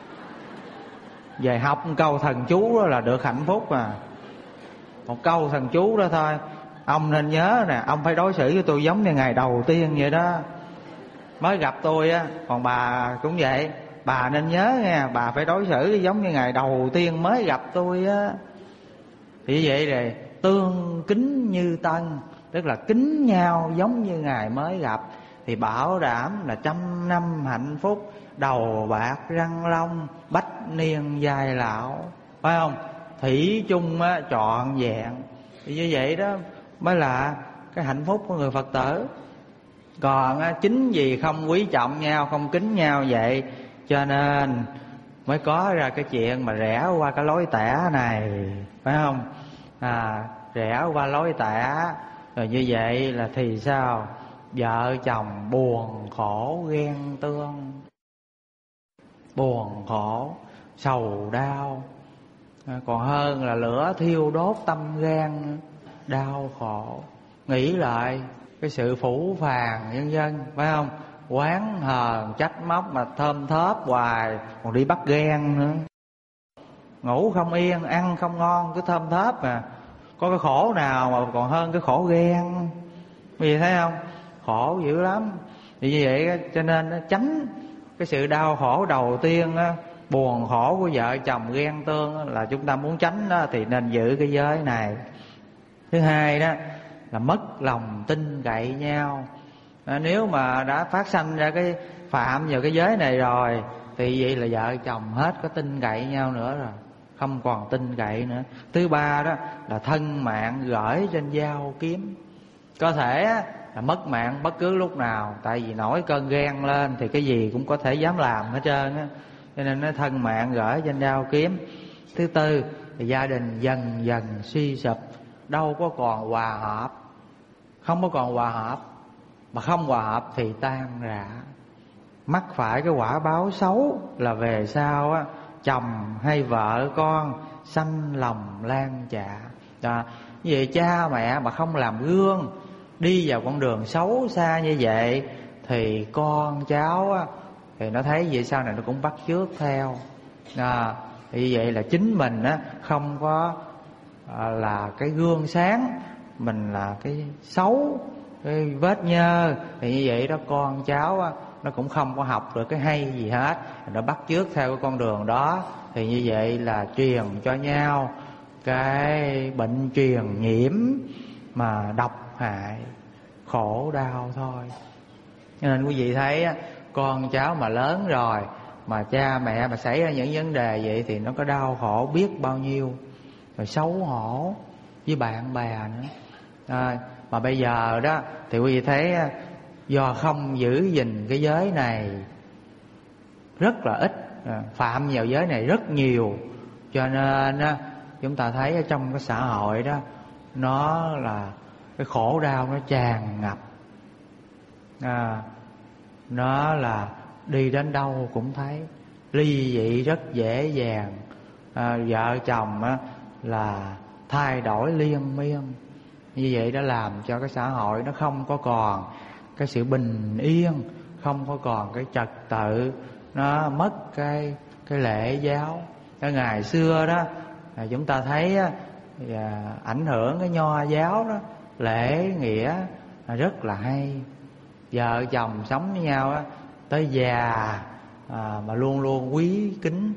Về học một câu thần chú đó là được hạnh phúc à. Một câu thần chú đó thôi. Ông nên nhớ nè, ông phải đối xử với tôi giống như ngày đầu tiên vậy đó, mới gặp tôi á. Còn bà cũng vậy, bà nên nhớ nha, bà phải đối xử giống như ngày đầu tiên mới gặp tôi á. Thì vậy rồi tương kính như tân, tức là kính nhau giống như ngày mới gặp, thì bảo đảm là 100 năm hạnh phúc, đầu bạc răng long, bách niên giai lão, phải không? Thủy chung á, trọn vẹn. Thì như vậy đó mới là cái hạnh phúc của người Phật tử. Còn chính vì không quý trọng nhau, không kính nhau vậy, cho nên mới có ra cái chuyện mà rẽ qua cái lối tẻ này, phải không? Rẽ qua lối tẻ, rồi như vậy là thì sao? Vợ chồng buồn khổ ghen tương, buồn khổ sầu đau, còn hơn là lửa thiêu đốt tâm gan, đau khổ. Nghĩ lại cái sự phủ phàng nhân dân, phải không? Oán hờn trách móc mà thơm thớp hoài, còn đi bắt ghen nữa. Ngủ không yên, ăn không ngon, cứ thơm thớp mà. Có cái khổ nào mà còn hơn cái khổ ghen? Vì thấy không? Khổ dữ lắm. Thì như vậy cho nên tránh cái sự đau khổ đầu tiên, buồn khổ của vợ chồng ghen tương là chúng ta muốn tránh đó, thì nên giữ cái giới này. Thứ hai đó là mất lòng tin cậy nhau. Nếu mà đã phát sanh ra cái phạm vào cái giới này rồi thì vậy là vợ chồng hết có tin cậy nhau nữa rồi, không còn tin cậy nữa. Thứ ba đó là thân mạng gửi trên dao kiếm. Có thể là mất mạng bất cứ lúc nào, tại vì nổi cơn ghen lên thì cái gì cũng có thể dám làm hết trơn á, cho nên nó thân mạng gửi trên dao kiếm. Thứ tư thì gia đình dần dần suy sụp, đâu có còn hòa hợp, không có còn hòa hợp, mà không hòa hợp thì tan rã. Mắc phải cái quả báo xấu là về sau á, chồng hay vợ con sanh lòng lan chạ. Như vậy cha mẹ mà không làm gương, đi vào con đường xấu xa như vậy thì con cháu á, thì nó thấy vậy sau này nó cũng bắt chước theo. Thì vậy là chính mình á, không có là cái gương sáng, mình là cái xấu, cái vết nhơ. Thì như vậy đó con cháu á, nó cũng không có học được cái hay gì hết, nó bắt chước theo cái con đường đó. Thì như vậy là truyền cho nhau cái bệnh truyền nhiễm mà độc hại, khổ đau thôi. Cho nên quý vị thấy con cháu mà lớn rồi mà cha mẹ mà xảy ra những vấn đề vậy thì nó có đau khổ biết bao nhiêu, rồi xấu hổ với bạn bè nữa. Mà bây giờ đó thì quý vị thấy do không giữ gìn cái giới này rất là ít, phạm vào giới này rất nhiều, cho nên chúng ta thấy ở trong cái xã hội đó nó là cái khổ đau nó tràn ngập. Nó là đi đến đâu cũng thấy ly dị rất dễ dàng, vợ chồng là thay đổi liên miên. Như vậy đã làm cho cái xã hội nó không có còn cái sự bình yên, không có còn cái trật tự, nó mất cái lễ giáo. Cái ngày xưa đó chúng ta thấy ảnh hưởng cái nho giáo đó, lễ nghĩa rất là hay. Vợ chồng sống với nhau tới già mà luôn luôn quý kính,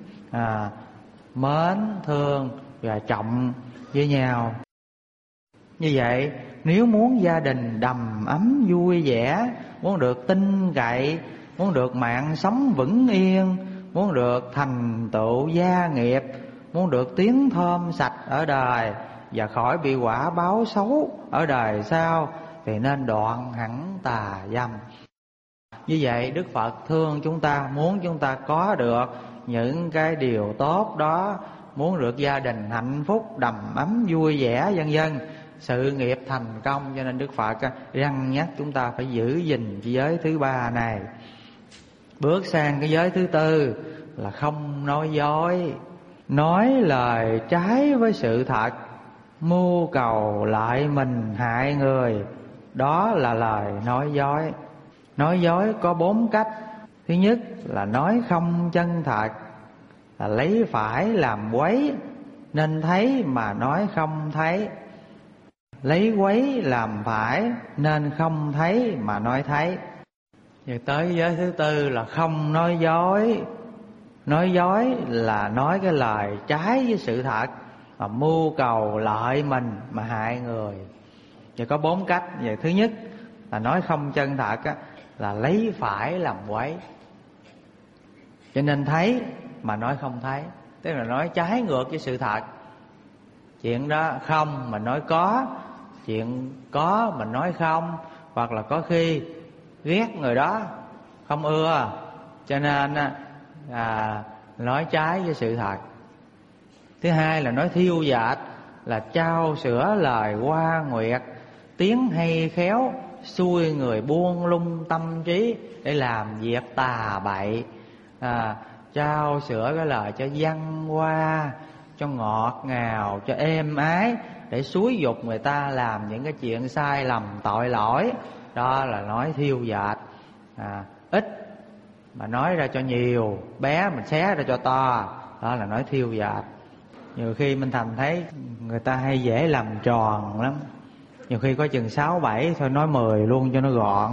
mến thương và trọng với nhau. Như vậy nếu muốn gia đình đầm ấm vui vẻ, muốn được tin cậy, muốn được mạng sống vững yên, muốn được thành tựu gia nghiệp, muốn được tiếng thơm sạch ở đời và khỏi bị quả báo xấu ở đời sau, thì nên đoạn hẳn tà dâm. Như vậy Đức Phật thương chúng ta, muốn chúng ta có được những cái điều tốt đó, muốn được gia đình hạnh phúc, đầm ấm, vui vẻ vân vân, sự nghiệp thành công. Cho nên Đức Phật răn nhắc chúng ta phải giữ gìn cái giới thứ ba này. Bước sang cái giới thứ tư là không nói dối. Nói lời trái với sự thật, mưu cầu lợi mình hại người, đó là lời nói dối. Nói dối có 4 cách. Thứ nhất là nói không chân thật, là lấy phải làm quấy nên thấy mà nói không thấy, lấy quấy làm phải nên không thấy mà nói thấy. Rồi tới giới thứ tư là không nói dối. Nói dối là nói cái lời trái với sự thật, mà mưu cầu lợi mình mà hại người. Rồi có 4 cách. Vậy thứ nhất là nói không chân thật là lấy phải làm quấy, cho nên thấy mà nói không thấy, tức là nói trái ngược với sự thật. Chuyện đó không mà nói có, chuyện có mà nói không, hoặc là có khi ghét người đó, không ưa, cho nên nói trái với sự thật. Thứ hai là nói thiêu dệt, là trao sửa lời hoa nguyệt, tiếng hay khéo xui người buông lung tâm trí để làm việc tà bậy. Trao sửa cái lời cho văn hoa, cho ngọt ngào, cho êm ái, để xúi dục người ta làm những cái chuyện sai lầm tội lỗi. Đó là nói thiêu dệt. Ít mà nói ra cho nhiều, bé mình xé ra cho to, đó là nói thiêu dệt. Nhiều khi Minh Thành thấy người ta hay dễ làm tròn lắm. Nhiều khi có chừng 6-7 thôi nói 10 luôn cho nó gọn.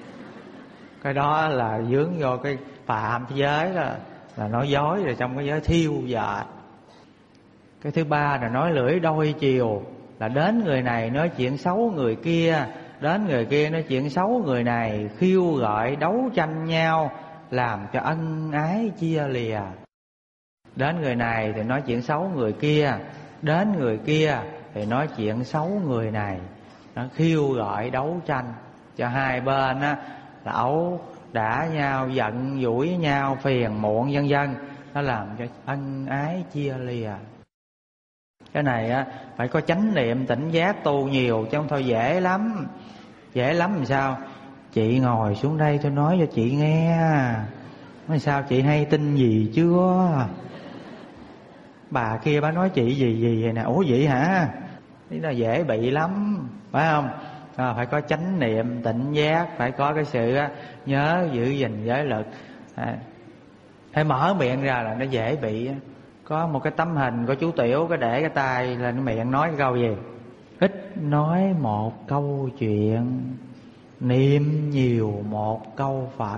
Cái đó là vướng vô cái phạm giới đó, là nói dối rồi trong cái giới thiêu dệt. Cái thứ ba là nói lưỡi đôi chiều, là đến người này nói chuyện xấu người kia, đến người kia nói chuyện xấu người này, khiêu gợi đấu tranh nhau, làm cho ân ái chia lìa. Đến người này thì nói chuyện xấu người kia, đến người kia thì nói chuyện xấu người này. Nó khiêu gợi đấu tranh cho hai bên là ẩu đả nhau, giận dỗi nhau, phiền muộn vân vân. Nó làm cho ân ái chia lìa. Cái này phải có chánh niệm tỉnh giác tu nhiều, chứ không thôi dễ lắm. Dễ lắm làm sao? Chị ngồi xuống đây tôi nói cho chị nghe. Nói sao chị hay tin gì chưa? Bà kia bà nói chị gì vậy nè. Ủa vậy hả? Thế là dễ bị lắm, phải không? Phải có chánh niệm tỉnh giác, phải có cái sự nhớ giữ gìn giới lực. Hay mở miệng ra là nó dễ bị. Có một cái tấm hình của chú Tiểu, cái để cái tay lên cái miệng nói cái câu gì? Ít nói một câu chuyện, niệm nhiều một câu Phật.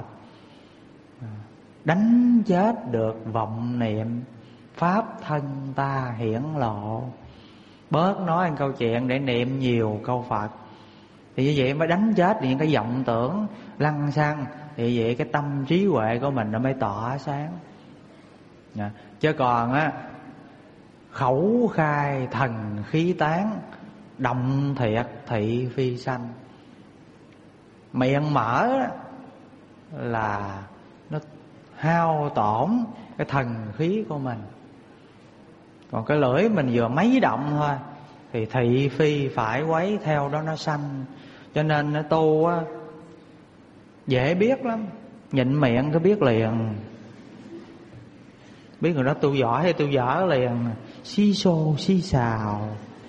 Đánh chết được vọng niệm, pháp thân ta hiển lộ. Bớt nói một câu chuyện để niệm nhiều câu Phật. Thì như vậy mới đánh chết những cái vọng tưởng lăng xăng. Thì vậy cái tâm trí huệ của mình nó mới tỏa sáng. Chứ còn á, khẩu khai thần khí tán, động thiệt thị phi sanh. Miệng mở là nó hao tổn cái thần khí của mình. Còn cái lưỡi mình vừa mấy động thôi thì thị phi phải quấy theo đó nó sanh. Cho nên nó tu á, dễ biết lắm. Nhịn miệng cứ biết liền. Biết người đó tu giỏi hay tu dở liền. Xí xô xí xào,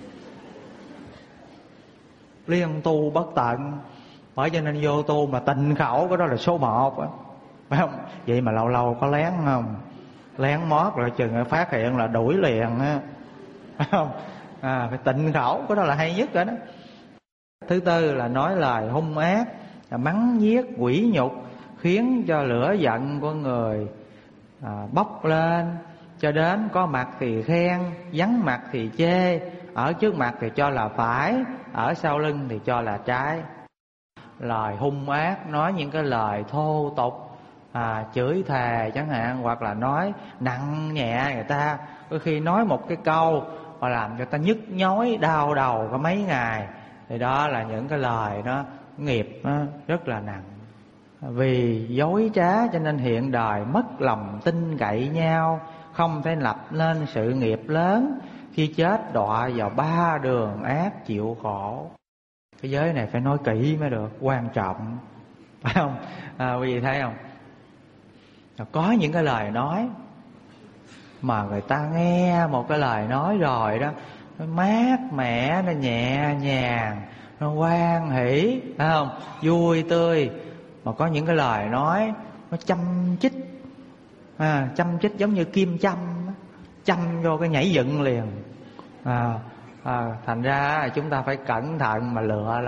liên tu bất tận. Bởi cho nên vô tu mà tịnh khẩu, cái đó là số 1 á, phải không? Vậy mà lâu lâu có lén không? Lén mót rồi chừng phát hiện là đuổi liền á, phải không? Phải tịnh khẩu, cái đó là hay nhất rồi đó. Thứ tư là nói lời hung ác, là mắng giết quỷ nhục, khiến cho lửa giận của người bốc lên. Cho đến có mặt thì khen, vắng mặt thì chê, ở trước mặt thì cho là phải, ở sau lưng thì cho là trái. Lời hung ác, nói những cái lời thô tục, chửi thề chẳng hạn, hoặc là nói nặng nhẹ người ta. Đôi khi nói một cái câu mà làm cho ta nhức nhói đau đầu có mấy ngày, thì đó là những cái lời nó nghiệp nó rất là nặng. Vì dối trá cho nên hiện đời mất lòng tin cậy nhau, không thể lập nên sự nghiệp lớn. Khi chết đọa vào 3 đường ác chịu khổ. Cái giới này phải nói kỹ mới được, quan trọng, phải không? Quý vị thấy không? Có những cái lời nói mà người ta nghe một cái lời nói rồi đó, nó mát mẻ, nó nhẹ nhàng, nó hoan hỷ, phải không? Vui tươi. Mà có những cái lời nói nó châm chích, châm chích giống như kim châm vô cái nhảy dựng liền. Thành ra chúng ta phải cẩn thận mà lựa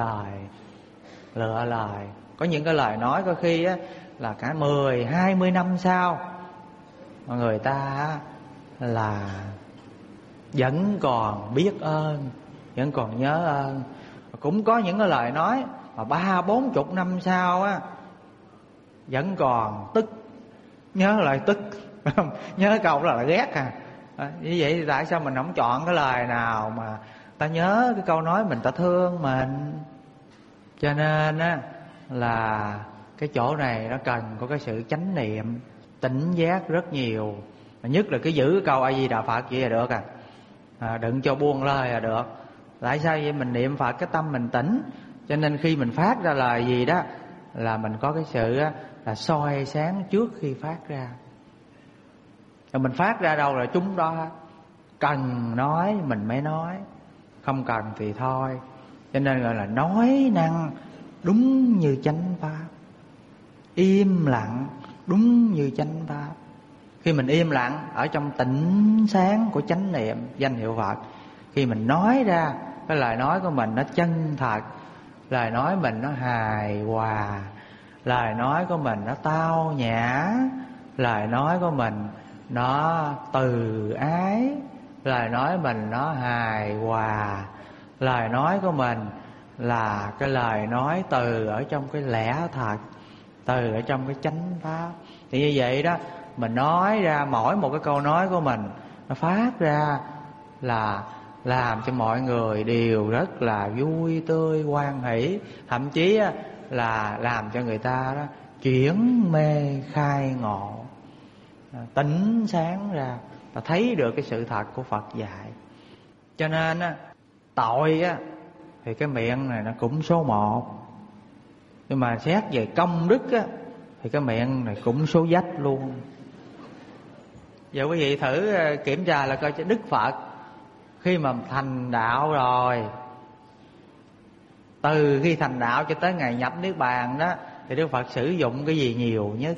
lời. Có những cái lời nói có khi á, là cả 10-20 năm sau mà người ta là vẫn còn biết ơn, vẫn còn nhớ ơn. Cũng có những cái lời nói mà 30-40 năm sau á, vẫn còn tức, nhớ lại tức, nhớ câu đó là ghét. Như vậy thì tại sao mình không chọn cái lời nào mà ta nhớ cái câu nói mình, ta thương mình? Cho nên á, là cái chỗ này nó cần có cái sự chánh niệm, tỉnh giác rất nhiều. Nhất là cái giữ cái câu A Di Đà Phật vậy là được đừng cho buông lời là được. Tại sao vậy? Mình niệm Phật cái tâm mình tỉnh, cho nên khi mình phát ra lời gì đó là mình có cái sự là soi sáng trước khi phát ra. Rồi mình phát ra đâu là chúng đó. Cần nói mình mới nói, không cần thì thôi. Cho nên gọi là nói năng đúng như chánh pháp, im lặng đúng như chánh pháp. Khi mình im lặng ở trong tĩnh sáng của chánh niệm danh hiệu Phật, khi mình nói ra cái lời nói của mình nó chân thật, lời nói mình nó hài hòa, lời nói của mình nó tao nhã, lời nói của mình nó từ ái, lời nói mình nó hài hòa, lời nói của mình là cái lời nói từ ở trong cái lẽ thật, từ ở trong cái chánh pháp. Thì như vậy đó, mình nói ra mỗi một cái câu nói của mình, nó phát ra là làm cho mọi người đều rất là vui tươi, hoan hỷ. Thậm chí là làm cho người ta đó chuyển mê khai ngộ, tỉnh sáng ra, ta thấy được cái sự thật của Phật dạy. Cho nên tội thì cái miệng này nó cũng số 1. Nhưng mà xét về công đức thì cái miệng này cũng số dách luôn. Giờ quý vị thử kiểm tra là coi Đức Phật khi mà thành đạo rồi, từ khi thành đạo cho tới ngày nhập Niết Bàn đó, thì Đức Phật sử dụng cái gì nhiều nhất?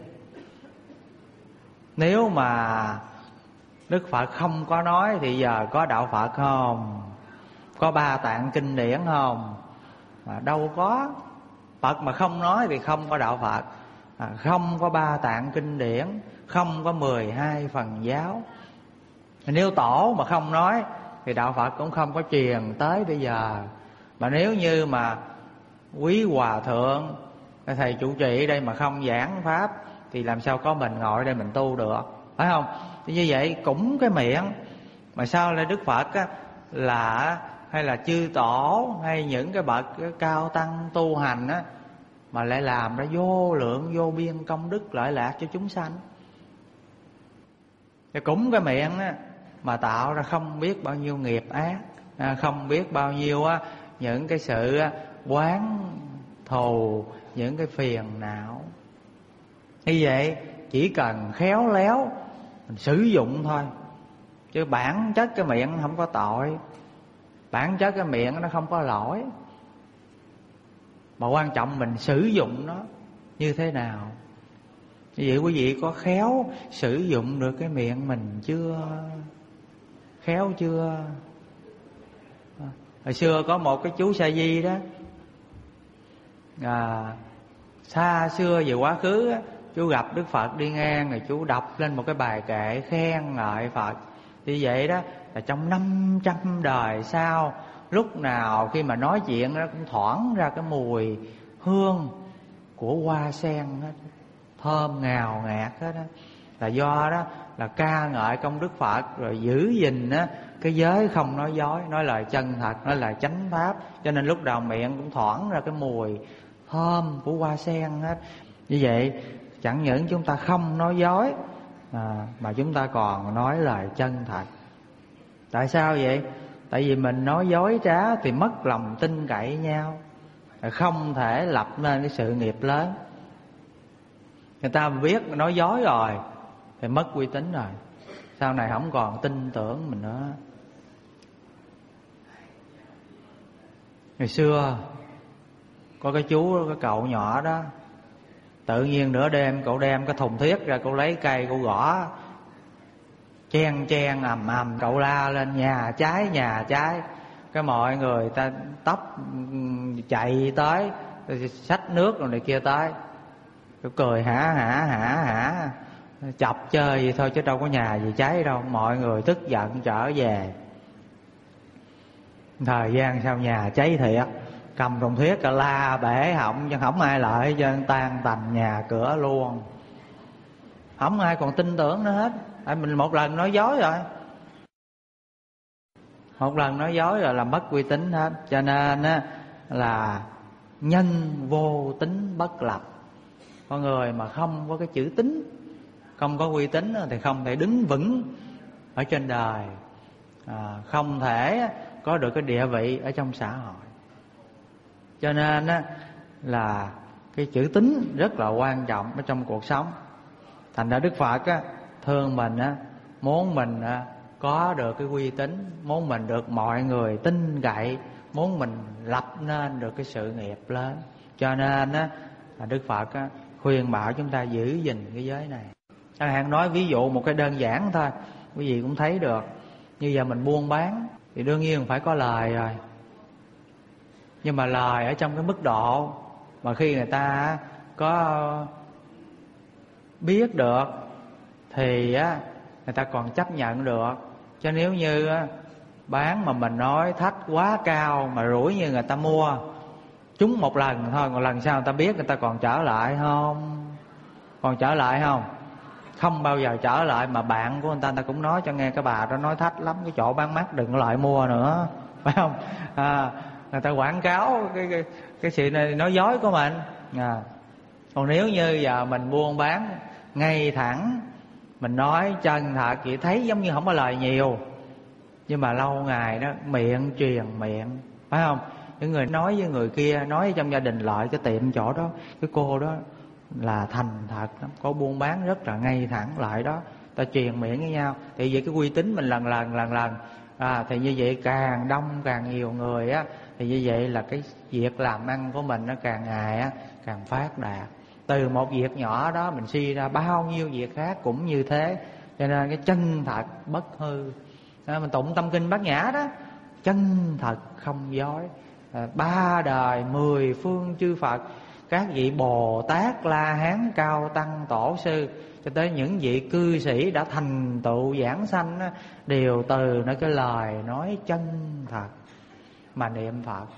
Nếu mà Đức Phật không có nói thì giờ có đạo Phật không? Có Ba Tạng kinh điển không? Mà đâu có. Phật mà không nói thì không có đạo Phật, không có Ba Tạng kinh điển, không có 12 phần giáo. Nếu tổ mà không nói thì đạo Phật cũng không có truyền tới bây giờ. Mà nếu như mà quý hòa thượng, thầy chủ trì đây mà không giảng pháp thì làm sao có mình ngồi đây mình tu được, phải không? Thì như vậy cũng cái miệng mà sao lại Đức Phật á, là hay là chư tổ hay những cái bậc cao tăng tu hành á, mà lại làm ra vô lượng vô biên công đức lợi lạc cho chúng sanh. Thì cũng cái miệng á, mà tạo ra không biết bao nhiêu nghiệp ác, không biết bao nhiêu á, những cái sự oán thù, những cái phiền não. Như vậy chỉ cần khéo léo mình sử dụng thôi, chứ bản chất cái miệng không có tội, bản chất cái miệng nó không có lỗi, mà quan trọng mình sử dụng nó như thế nào. Như vậy quý vị có khéo sử dụng được cái miệng mình chưa? Khéo chưa? Hồi xưa có một cái chú Sa Di đó, xa xưa về quá khứ á, chú gặp Đức Phật đi ngang rồi chú đọc lên một cái bài kệ khen ngợi Phật. Như vậy đó là trong 500 đời sau, lúc nào khi mà nói chuyện nó cũng thoảng ra cái mùi hương của hoa sen hết, thơm ngào ngạt hết đó. Là do đó là ca ngợi công đức Phật, rồi giữ gìn á cái giới không nói dối, nói lời chân thật, nói lời chánh pháp, cho nên lúc đầu miệng cũng thoảng ra cái mùi thơm của hoa sen hết. Như vậy chẳng những chúng ta không nói dối mà chúng ta còn nói lời chân thật. Tại sao vậy? Tại vì mình nói dối trá thì mất lòng tin cậy nhau, không thể lập nên cái sự nghiệp lớn. Người ta biết nói dối rồi thì mất uy tín rồi, sau này không còn tin tưởng mình nữa. Ngày xưa có cái chú, cái cậu nhỏ đó, tự nhiên nửa đêm cậu đem cái thùng thiết ra, cậu lấy cây cậu gõ chen chen ầm ầm, cậu la lên nhà cháy. Cái mọi người ta tấp chạy tới xách nước rồi này kia tới, cậu cười hả chọc chơi vậy thôi chứ đâu có nhà gì cháy đâu. Mọi người tức giận trở về. Thời gian sau nhà cháy thiệt, cầm thùng thiết cả la bể họng chứ không ai lợi, cho tan tành nhà cửa luôn, không ai còn tin tưởng nữa hết. Tại mình một lần nói dối rồi, một lần nói dối rồi là mất uy tín hết. Cho nên á là nhân vô tính bất lập. Con người mà không có cái chữ tín, không có uy tín thì không thể đứng vững ở trên đời, không thể có được cái địa vị ở trong xã hội. Cho nên á là cái chữ tín rất là quan trọng ở trong cuộc sống. Thành ra Đức Phật á thương mình á, muốn mình có được cái uy tín, muốn mình được mọi người tin cậy, muốn mình lập nên được cái sự nghiệp lớn. Cho nên á là Đức Phật á khuyên bảo chúng ta giữ gìn cái giới này. Hạn nói ví dụ một cái đơn giản thôi, quý vị cũng thấy được. Như giờ mình buôn bán thì đương nhiên phải có lời rồi, nhưng mà lời ở trong cái mức độ mà khi người ta có biết được thì á người ta còn chấp nhận được. Chứ nếu như á, bán mà mình nói thách quá cao mà rủi như người ta mua trúng một lần thôi, một lần sau người ta biết người ta còn trở lại không? Còn trở lại không? Không bao giờ trở lại. Mà bạn của người ta cũng nói cho nghe, cái bà đó nói thách lắm, cái chỗ bán mắt đừng lại mua nữa, phải không? Người ta quảng cáo cái sự này nói dối của mình. Còn nếu như giờ mình buôn bán ngay thẳng, mình nói chân thật, chị thấy giống như không có lời nhiều, nhưng mà lâu ngày đó miệng truyền miệng, phải không? Những người nói với người kia, nói trong gia đình lại cái tiệm chỗ đó, cái cô đó là thành thật lắm, có buôn bán rất là ngay thẳng lại đó, ta truyền miệng với nhau. Thì vậy cái uy tín mình lần lần thì như vậy càng đông càng nhiều người á, thì như vậy là cái việc làm ăn của mình nó càng ngày á càng phát đạt. Từ một việc nhỏ đó mình suy ra bao nhiêu việc khác cũng như thế. Cho nên cái chân thật bất hư, mình tụng tâm kinh Bát Nhã đó, chân thật không dối. 3 đời 10 phương chư Phật, các vị Bồ Tát La Hán Cao Tăng Tổ Sư, cho tới những vị cư sĩ đã thành tựu giảng sanh đó, đều từ nó cái lời nói chân thật mà niệm Phật.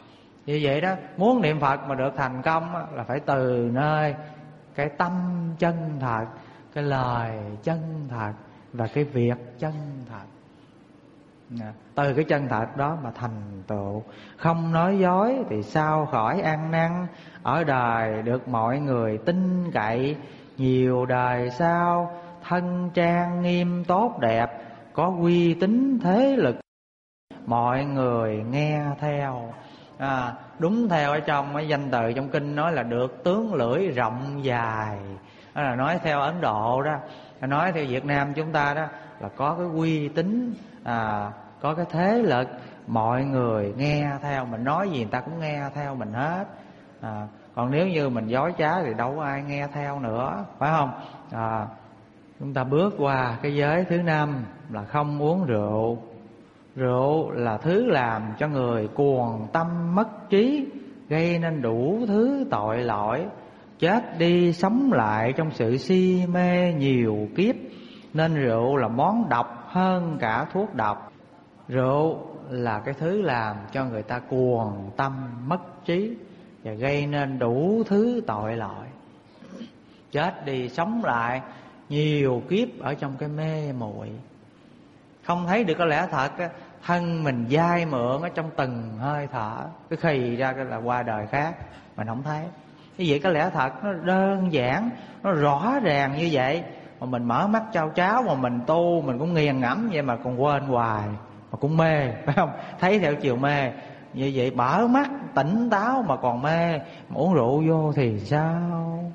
Như vậy đó, muốn niệm Phật mà được thành công á, là phải từ nơi cái tâm chân thật, cái lời chân thật và cái việc chân thật. Từ cái chân thật đó mà thành tựu. Không nói dối thì sao khỏi ăn năn, ở đời được mọi người tin cậy. Nhiều đời sau thân trang nghiêm tốt đẹp, có uy tín thế lực, mọi người nghe theo. Đúng theo ở trong cái danh từ trong kinh nói là được tướng lưỡi rộng dài. Đó là nói theo Ấn Độ đó, nói theo Việt Nam chúng ta đó là có cái uy tín, có cái thế lực, mọi người nghe theo. Mình nói gì người ta cũng nghe theo mình hết. Còn nếu như mình dối trá thì đâu có ai nghe theo nữa, phải không? Chúng ta bước qua cái giới thứ 5 là không uống rượu. Rượu là thứ làm cho người cuồng tâm mất trí, gây nên đủ thứ tội lỗi, chết đi sống lại trong sự si mê nhiều kiếp. Nên rượu là món độc hơn cả thuốc độc. Rượu là cái thứ làm cho người ta cuồng tâm mất trí và gây nên đủ thứ tội lỗi, chết đi sống lại nhiều kiếp ở trong cái mê muội, không thấy được cái lẽ thật á. Thân mình dai mượn ở trong từng hơi thở, cái khì ra cái là qua đời khác, mình không thấy. Như vậy cái lẽ thật nó đơn giản, nó rõ ràng như vậy, mà mình mở mắt trao cháo mà mình tu, mình cũng nghiền ngẫm vậy mà còn quên hoài, mà cũng mê, phải không? Thấy theo chiều mê. Như vậy mở mắt tỉnh táo mà còn mê, mà uống rượu vô thì sao?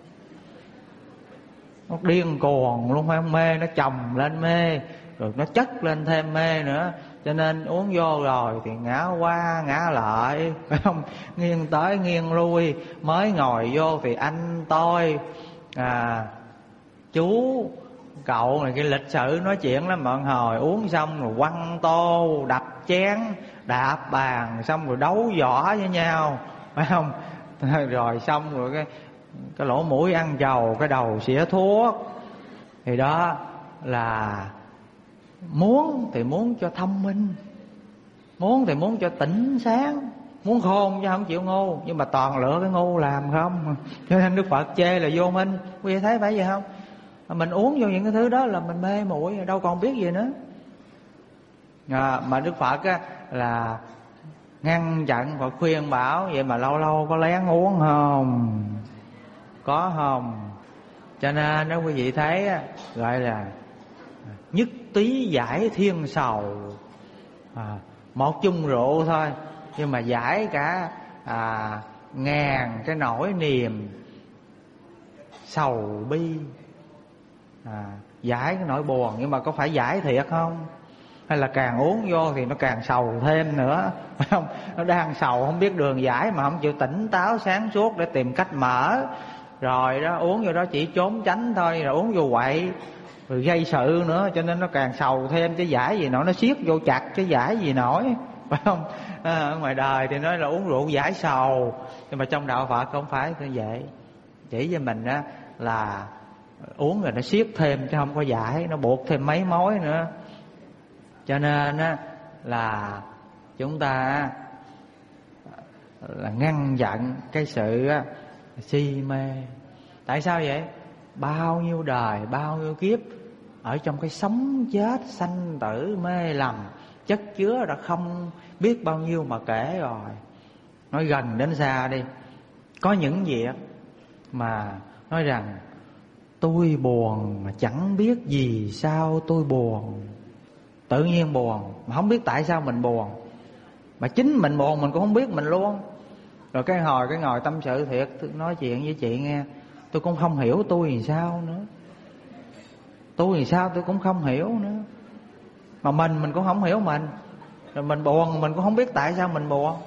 Nó điên cuồng luôn, phải không? Mê nó chồng lên mê, rồi nó chất lên thêm mê nữa. Cho nên uống vô rồi thì ngã qua ngã lại, phải không? Nghiêng tới nghiêng lui. Mới ngồi vô thì anh tôi, chú, cậu này, cái lịch sự nói chuyện lắm. Mọi hồi uống xong rồi quăng tô, đập chén, đạp bàn, xong rồi đấu võ với nhau, phải không? Rồi xong rồi cái lỗ mũi ăn trầu, cái đầu xỉa thuốc. Thì đó là muốn thì muốn cho thông minh, muốn thì muốn cho tỉnh sáng, muốn khôn chứ không chịu ngu. Nhưng mà toàn lựa cái ngu làm không. Cho nên Đức Phật chê là vô minh. Quý vị thấy phải vậy không? Mình uống vô những cái thứ đó là mình mê muội, đâu còn biết gì nữa. Mà Đức Phật á, là ngăn chặn và khuyên bảo. Vậy mà lâu lâu có lén uống không? Có không? Cho nên đó quý vị thấy á, gọi là nhất tí giải thiên sầu. Một chung rượu thôi, nhưng mà giải cả ngàn cái nỗi niềm sầu bi. Giải cái nỗi buồn, nhưng mà có phải giải thiệt không? Hay là càng uống vô thì nó càng sầu thêm nữa, phải không? Nó đang sầu không biết đường giải mà không chịu tỉnh táo sáng suốt để tìm cách mở. Rồi đó, uống vô đó chỉ trốn tránh thôi, rồi uống vô quậy, rồi gây sự nữa. Cho nên nó càng sầu thêm, chứ giải gì nổi, nó siết vô chặt chứ giải gì nổi, phải không? Ở ngoài đời thì nói là uống rượu giải sầu, nhưng mà trong đạo Phật không phải như vậy. Chỉ cho mình á là uống rồi nó siết thêm chứ không có giải, nó buộc thêm mấy mối nữa. Cho nên á là chúng ta là ngăn chặn cái sự si mê. Tại sao vậy? Bao nhiêu đời, bao nhiêu kiếp ở trong cái sống chết sanh tử mê lầm, chất chứa đã không biết bao nhiêu mà kể rồi. Nói gần đến xa đi, có những việc mà nói rằng tôi buồn mà chẳng biết vì sao tôi buồn. Tự nhiên buồn mà không biết tại sao mình buồn, mà chính mình buồn mình cũng không biết mình luôn. Rồi cái ngồi tâm sự thiệt, nói chuyện với chị nghe, tôi cũng không hiểu tôi làm sao nữa. Tôi làm sao tôi cũng không hiểu nữa. Mà mình cũng không hiểu mình. Rồi mình buồn mình cũng không biết tại sao mình buồn.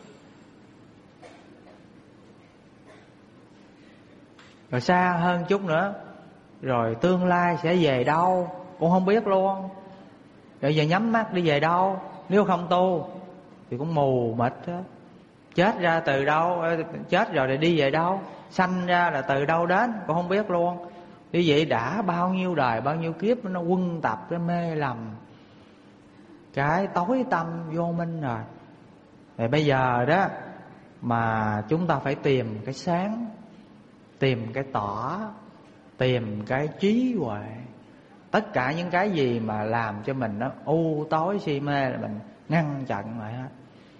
Rồi xa hơn chút nữa, rồi tương lai sẽ về đâu cũng không biết luôn. Rồi giờ nhắm mắt đi về đâu? Nếu không tu thì cũng mù mịt hết. Chết ra từ đâu? Chết rồi thì đi về đâu? Sanh ra là từ đâu đến cũng không biết luôn. Như vậy đã bao nhiêu đời, bao nhiêu kiếp nó quân tập cái mê lầm, cái tối tâm vô minh rồi. Thì bây giờ đó mà chúng ta phải tìm cái sáng, tìm cái tỏ, tìm cái trí huệ. Tất cả những cái gì mà làm cho mình nó u tối si mê là mình ngăn chặn lại hết.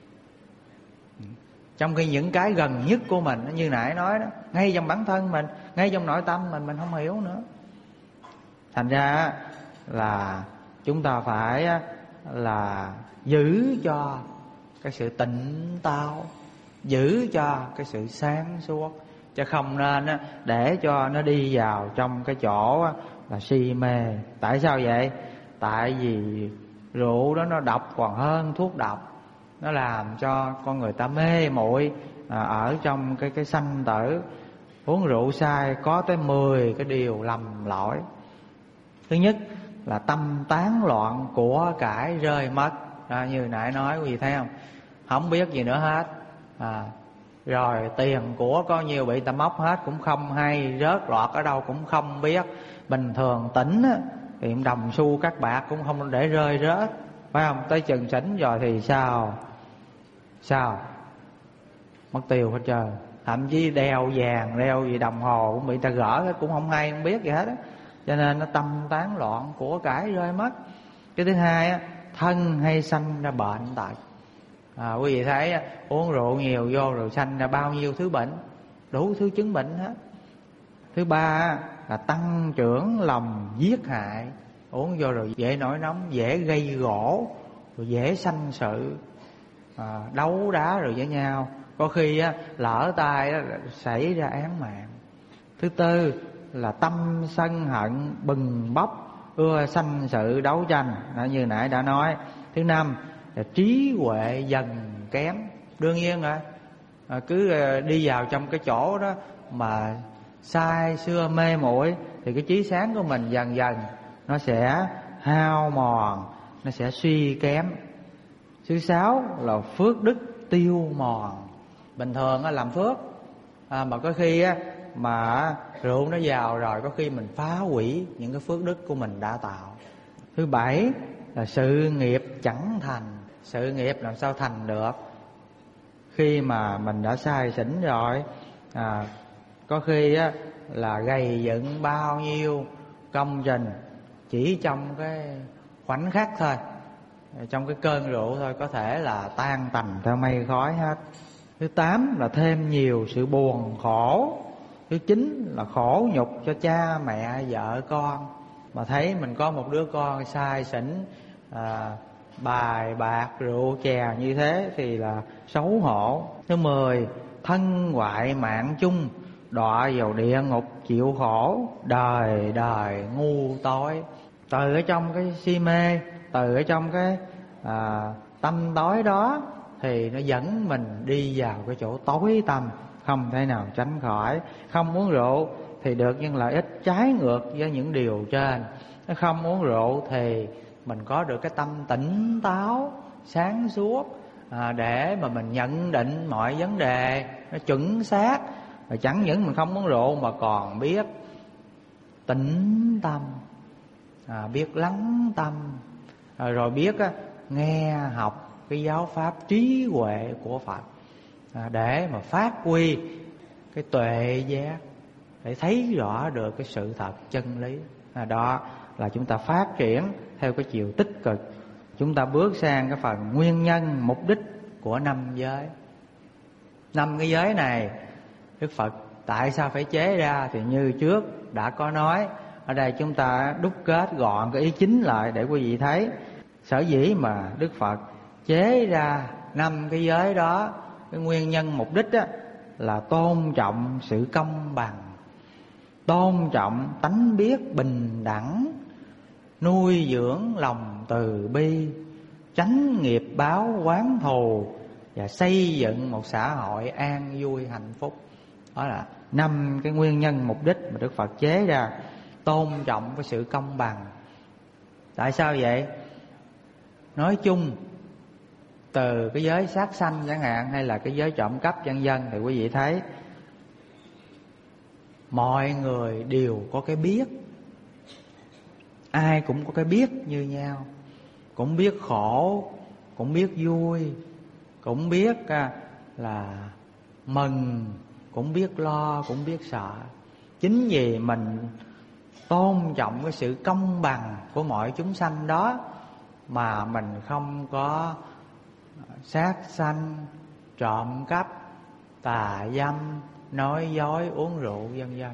Trong khi những cái gần nhất của mình, như nãy nói đó, ngay trong bản thân mình, ngay trong nội tâm mình không hiểu nữa. Thành ra là chúng ta phải là giữ cho cái sự tỉnh táo, giữ cho cái sự sáng suốt, chứ không nên để cho nó đi vào trong cái chỗ là si mê. Tại sao vậy? Tại vì rượu đó nó độc còn hơn thuốc độc. Nó làm cho con người ta mê muội ở trong cái sanh tử. Uống rượu sai có tới 10 cái điều lầm lỗi. Thứ nhất là tâm tán loạn, của cải rơi mất. Như nãy nói quý vị thấy không? Không biết gì nữa hết. Rồi tiền của có nhiều bị ta móc hết cũng không hay, rớt lọt ở đâu cũng không biết. Bình thường tỉnh thì đồng xu các bạc cũng không để rơi rớt, phải không? Tới chừng xỉn rồi thì sao? Mất tiêu hết trơn. Thậm chí đeo vàng, đeo gì đồng hồ cũng bị ta gỡ, cũng không hay, không biết gì hết á. Cho nên nó tâm tán loạn, của cải rơi mất. Cái thứ hai thân hay sanh ra bệnh tật. Quý vị thấy uống rượu nhiều vô rồi sanh ra bao nhiêu thứ bệnh, đủ thứ chứng bệnh hết. Thứ ba là tăng trưởng lòng giết hại. Uống vô rồi dễ nổi nóng, dễ gây gổ, rồi dễ sanh sự đấu đá rồi với nhau. Có khi lỡ tay xảy ra án mạng. Thứ tư là tâm sân hận bừng bốc, ưa sanh sự đấu tranh, như nãy đã nói. Thứ năm là trí huệ dần kém. Đương nhiên rồi, cứ đi vào trong cái chỗ đó mà sai xưa mê muội thì cái trí sáng của mình dần dần nó sẽ hao mòn, nó sẽ suy kém. Thứ sáu là phước đức tiêu mòn. Bình thường làm phước mà có khi mà rượu nó vào rồi, có khi mình phá hủy những cái phước đức của mình đã tạo. Thứ bảy là sự nghiệp chẳng thành. Sự nghiệp làm sao thành được khi mà mình đã say xỉn rồi? Có khi là gầy dựng bao nhiêu công trình chỉ trong cái khoảnh khắc thôi, trong cái cơn rượu thôi, có thể là tan tành theo mây khói hết. Thứ tám là thêm nhiều sự buồn khổ. Thứ chín là khổ nhục cho cha mẹ vợ con. Mà thấy mình có một đứa con say xỉn bài bạc rượu chè như thế thì là xấu hổ. Thứ 10 thân hoại mạng chung, đọa vào địa ngục chịu khổ, đời đời ngu tối. Từ ở trong cái si mê, từ ở trong cái tâm tối đó thì nó dẫn mình đi vào cái chỗ tối tăm, không thể nào tránh khỏi. Không uống rượu thì được những lợi ích trái ngược với những điều trên. Nó không uống rượu thì mình có được cái tâm tỉnh táo, sáng suốt, để mà mình nhận định mọi vấn đề nó chuẩn xác. Và chẳng những mình không uống rượu mà còn biết tĩnh tâm, biết lắng tâm, rồi biết nghe học cái giáo pháp trí huệ của Phật, để mà phát huy cái tuệ giác, để thấy rõ được cái sự thật chân lý. Đó là chúng ta phát triển theo cái chiều tích cực. Chúng ta bước sang cái phần nguyên nhân mục đích của 5 giới. 5 cái giới này Đức Phật tại sao phải chế ra thì như trước đã có nói. Ở đây chúng ta đúc kết gọn cái ý chính lại để quý vị thấy. Sở dĩ mà Đức Phật chế ra 5 cái giới đó, cái nguyên nhân mục đích là tôn trọng sự công bằng, tôn trọng tánh biết bình đẳng, nuôi dưỡng lòng từ bi, tránh nghiệp báo oán thù và xây dựng một xã hội an vui hạnh phúc. Đó là 5 cái nguyên nhân mục đích mà Đức Phật chế ra. Tôn trọng cái sự công bằng. Tại sao vậy? Nói chung, từ cái giới sát sanh chẳng hạn, hay là cái giới trộm cắp vân vân, thì quý vị thấy mọi người đều có cái biết. Ai cũng có cái biết như nhau, cũng biết khổ, cũng biết vui, cũng biết là mừng cũng biết lo, cũng biết sợ. Chính vì mình tôn trọng cái sự công bằng của mọi chúng sanh đó mà mình không có sát sanh, trộm cắp, tà dâm, nói dối, uống rượu vân vân.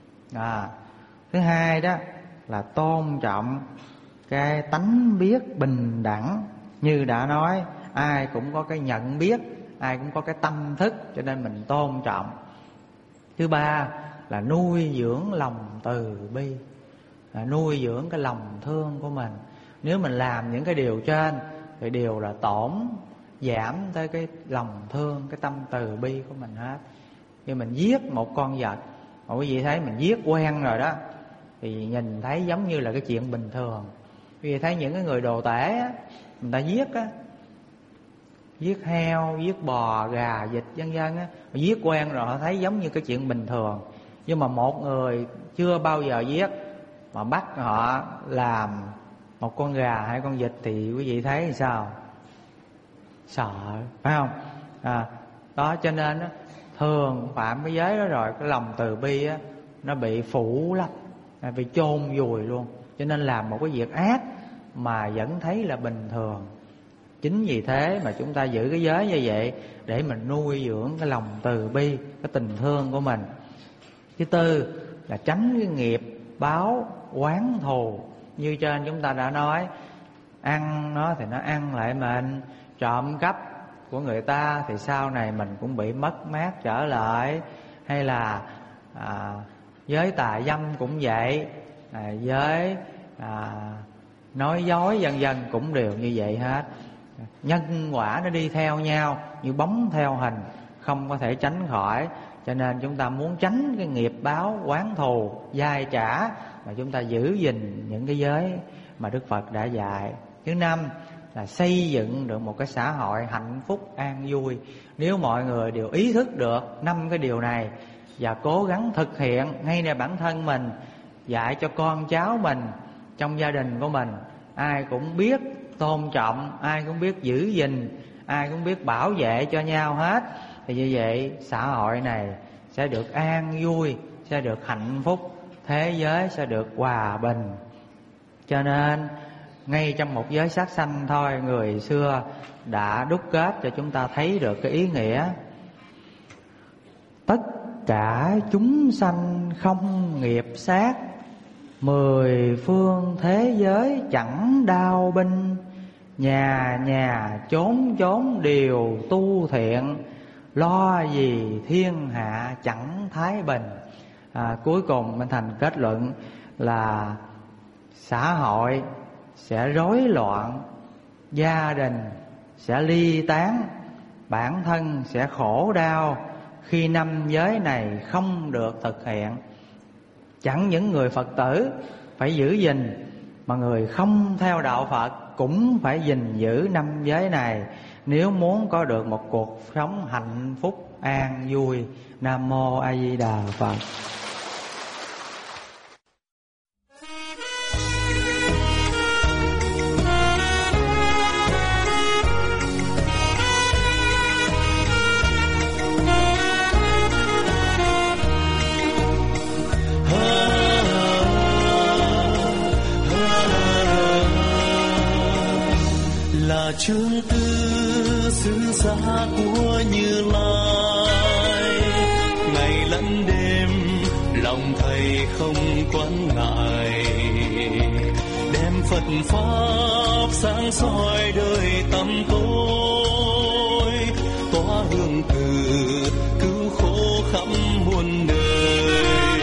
Thứ hai đó là tôn trọng cái tánh biết bình đẳng. Như đã nói, ai cũng có cái nhận biết, ai cũng có cái tâm thức, cho nên mình tôn trọng. Thứ ba là nuôi dưỡng lòng từ bi, là nuôi dưỡng cái lòng thương của mình. Nếu mình làm những cái điều trên thì đều là tổn giảm tới cái lòng thương, cái tâm từ bi của mình hết. Khi mình giết một con vật, mà quý vị thấy mình giết quen rồi đó, thì nhìn thấy giống như là cái chuyện bình thường. Quý vị thấy những cái người đồ tể á, người ta giết á, giết heo, giết bò, gà, vịt vân vân á, giết quen rồi họ thấy giống như cái chuyện bình thường. Nhưng mà một người chưa bao giờ giết mà bắt họ làm một con gà hay con vịt thì quý vị thấy sao? Sợ, phải không? Đó, cho nên á, thường phạm cái giới đó rồi, cái lòng từ bi á, nó bị phủ lấp, bị chôn vùi luôn. Cho nên làm một cái việc ác mà vẫn thấy là bình thường. Chính vì thế mà chúng ta giữ cái giới như vậy, để mình nuôi dưỡng cái lòng từ bi, cái tình thương của mình. Thứ tư là tránh cái nghiệp báo oán thù. Như trên chúng ta đã nói, ăn nó thì nó ăn lại mình, trộm cắp của người ta thì sau này mình cũng bị mất mát trở lại. Hay là giới tà dâm cũng vậy, giới nói dối vân vân cũng đều như vậy hết. Nhân quả nó đi theo nhau như bóng theo hình, không có thể tránh khỏi. Cho nên chúng ta muốn tránh cái nghiệp báo oán thù dai trả, mà chúng ta giữ gìn những cái giới mà Đức Phật đã dạy. Thứ năm là xây dựng được một cái xã hội hạnh phúc an vui. Nếu mọi người đều ý thức được 5 cái điều này và cố gắng thực hiện ngayในbản thân mình, dạy cho con cháu mình, trong gia đình của mình, ai cũng biết tôn trọng, ai cũng biết giữ gìn, ai cũng biết bảo vệ cho nhau hết, thì như vậy xã hội này sẽ được an vui, sẽ được hạnh phúc, thế giới sẽ được hòa bình. Cho nên ngay trong một giới sát sanh thôi, người xưa đã đúc kết cho chúng ta thấy được cái ý nghĩa tất cả chúng sanh không nghiệp sát, 10 phương thế giới chẳng đau binh, nhà nhà chốn chốn đều tu thiện, lo gì thiên hạ chẳng thái bình. Cuối cùng Minh Thành kết luận là xã hội sẽ rối loạn, gia đình sẽ ly tán, bản thân sẽ khổ đau khi 5 giới này không được thực hiện. Chẳng những người Phật tử phải giữ gìn, mà người không theo đạo Phật cũng phải gìn giữ 5 giới này, nếu muốn có được một cuộc sống hạnh phúc an vui. Nam mô A Di Đà Phật. Chương tư xứ xa của Như Lai, ngày lẫn đêm lòng thầy không quán ngại, đem Phật pháp sáng soi đời tâm tôi, tỏa hương từ cứu khổ khắp muôn đời.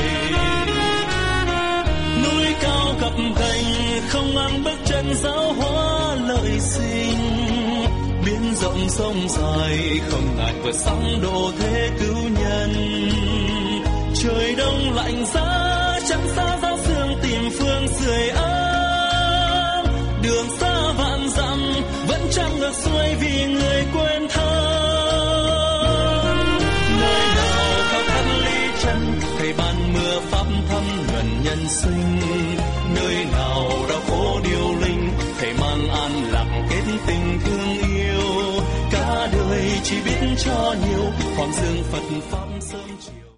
Núi cao gập ghềnh không mang bước chân giáo hóa lợi sinh, biển rộng sông dài không ngại vượt sóng độ thế cứu nhân. Trời đông lạnh giá chẳng xa giáo xương tìm phương sưởi ấm, đường xa vạn dặm vẫn chẳng ngược xuôi vì người quên thân. Nơi nào khao khát ly chân thầy ban mưa pháp thấm nhuần nhân sinh, nơi nào đau khổ điêu linh thầy mang an lạc kết tình thương yêu. Cả đời chỉ biết cho nhiều, hoàng dương Phật pháp sớm chiều.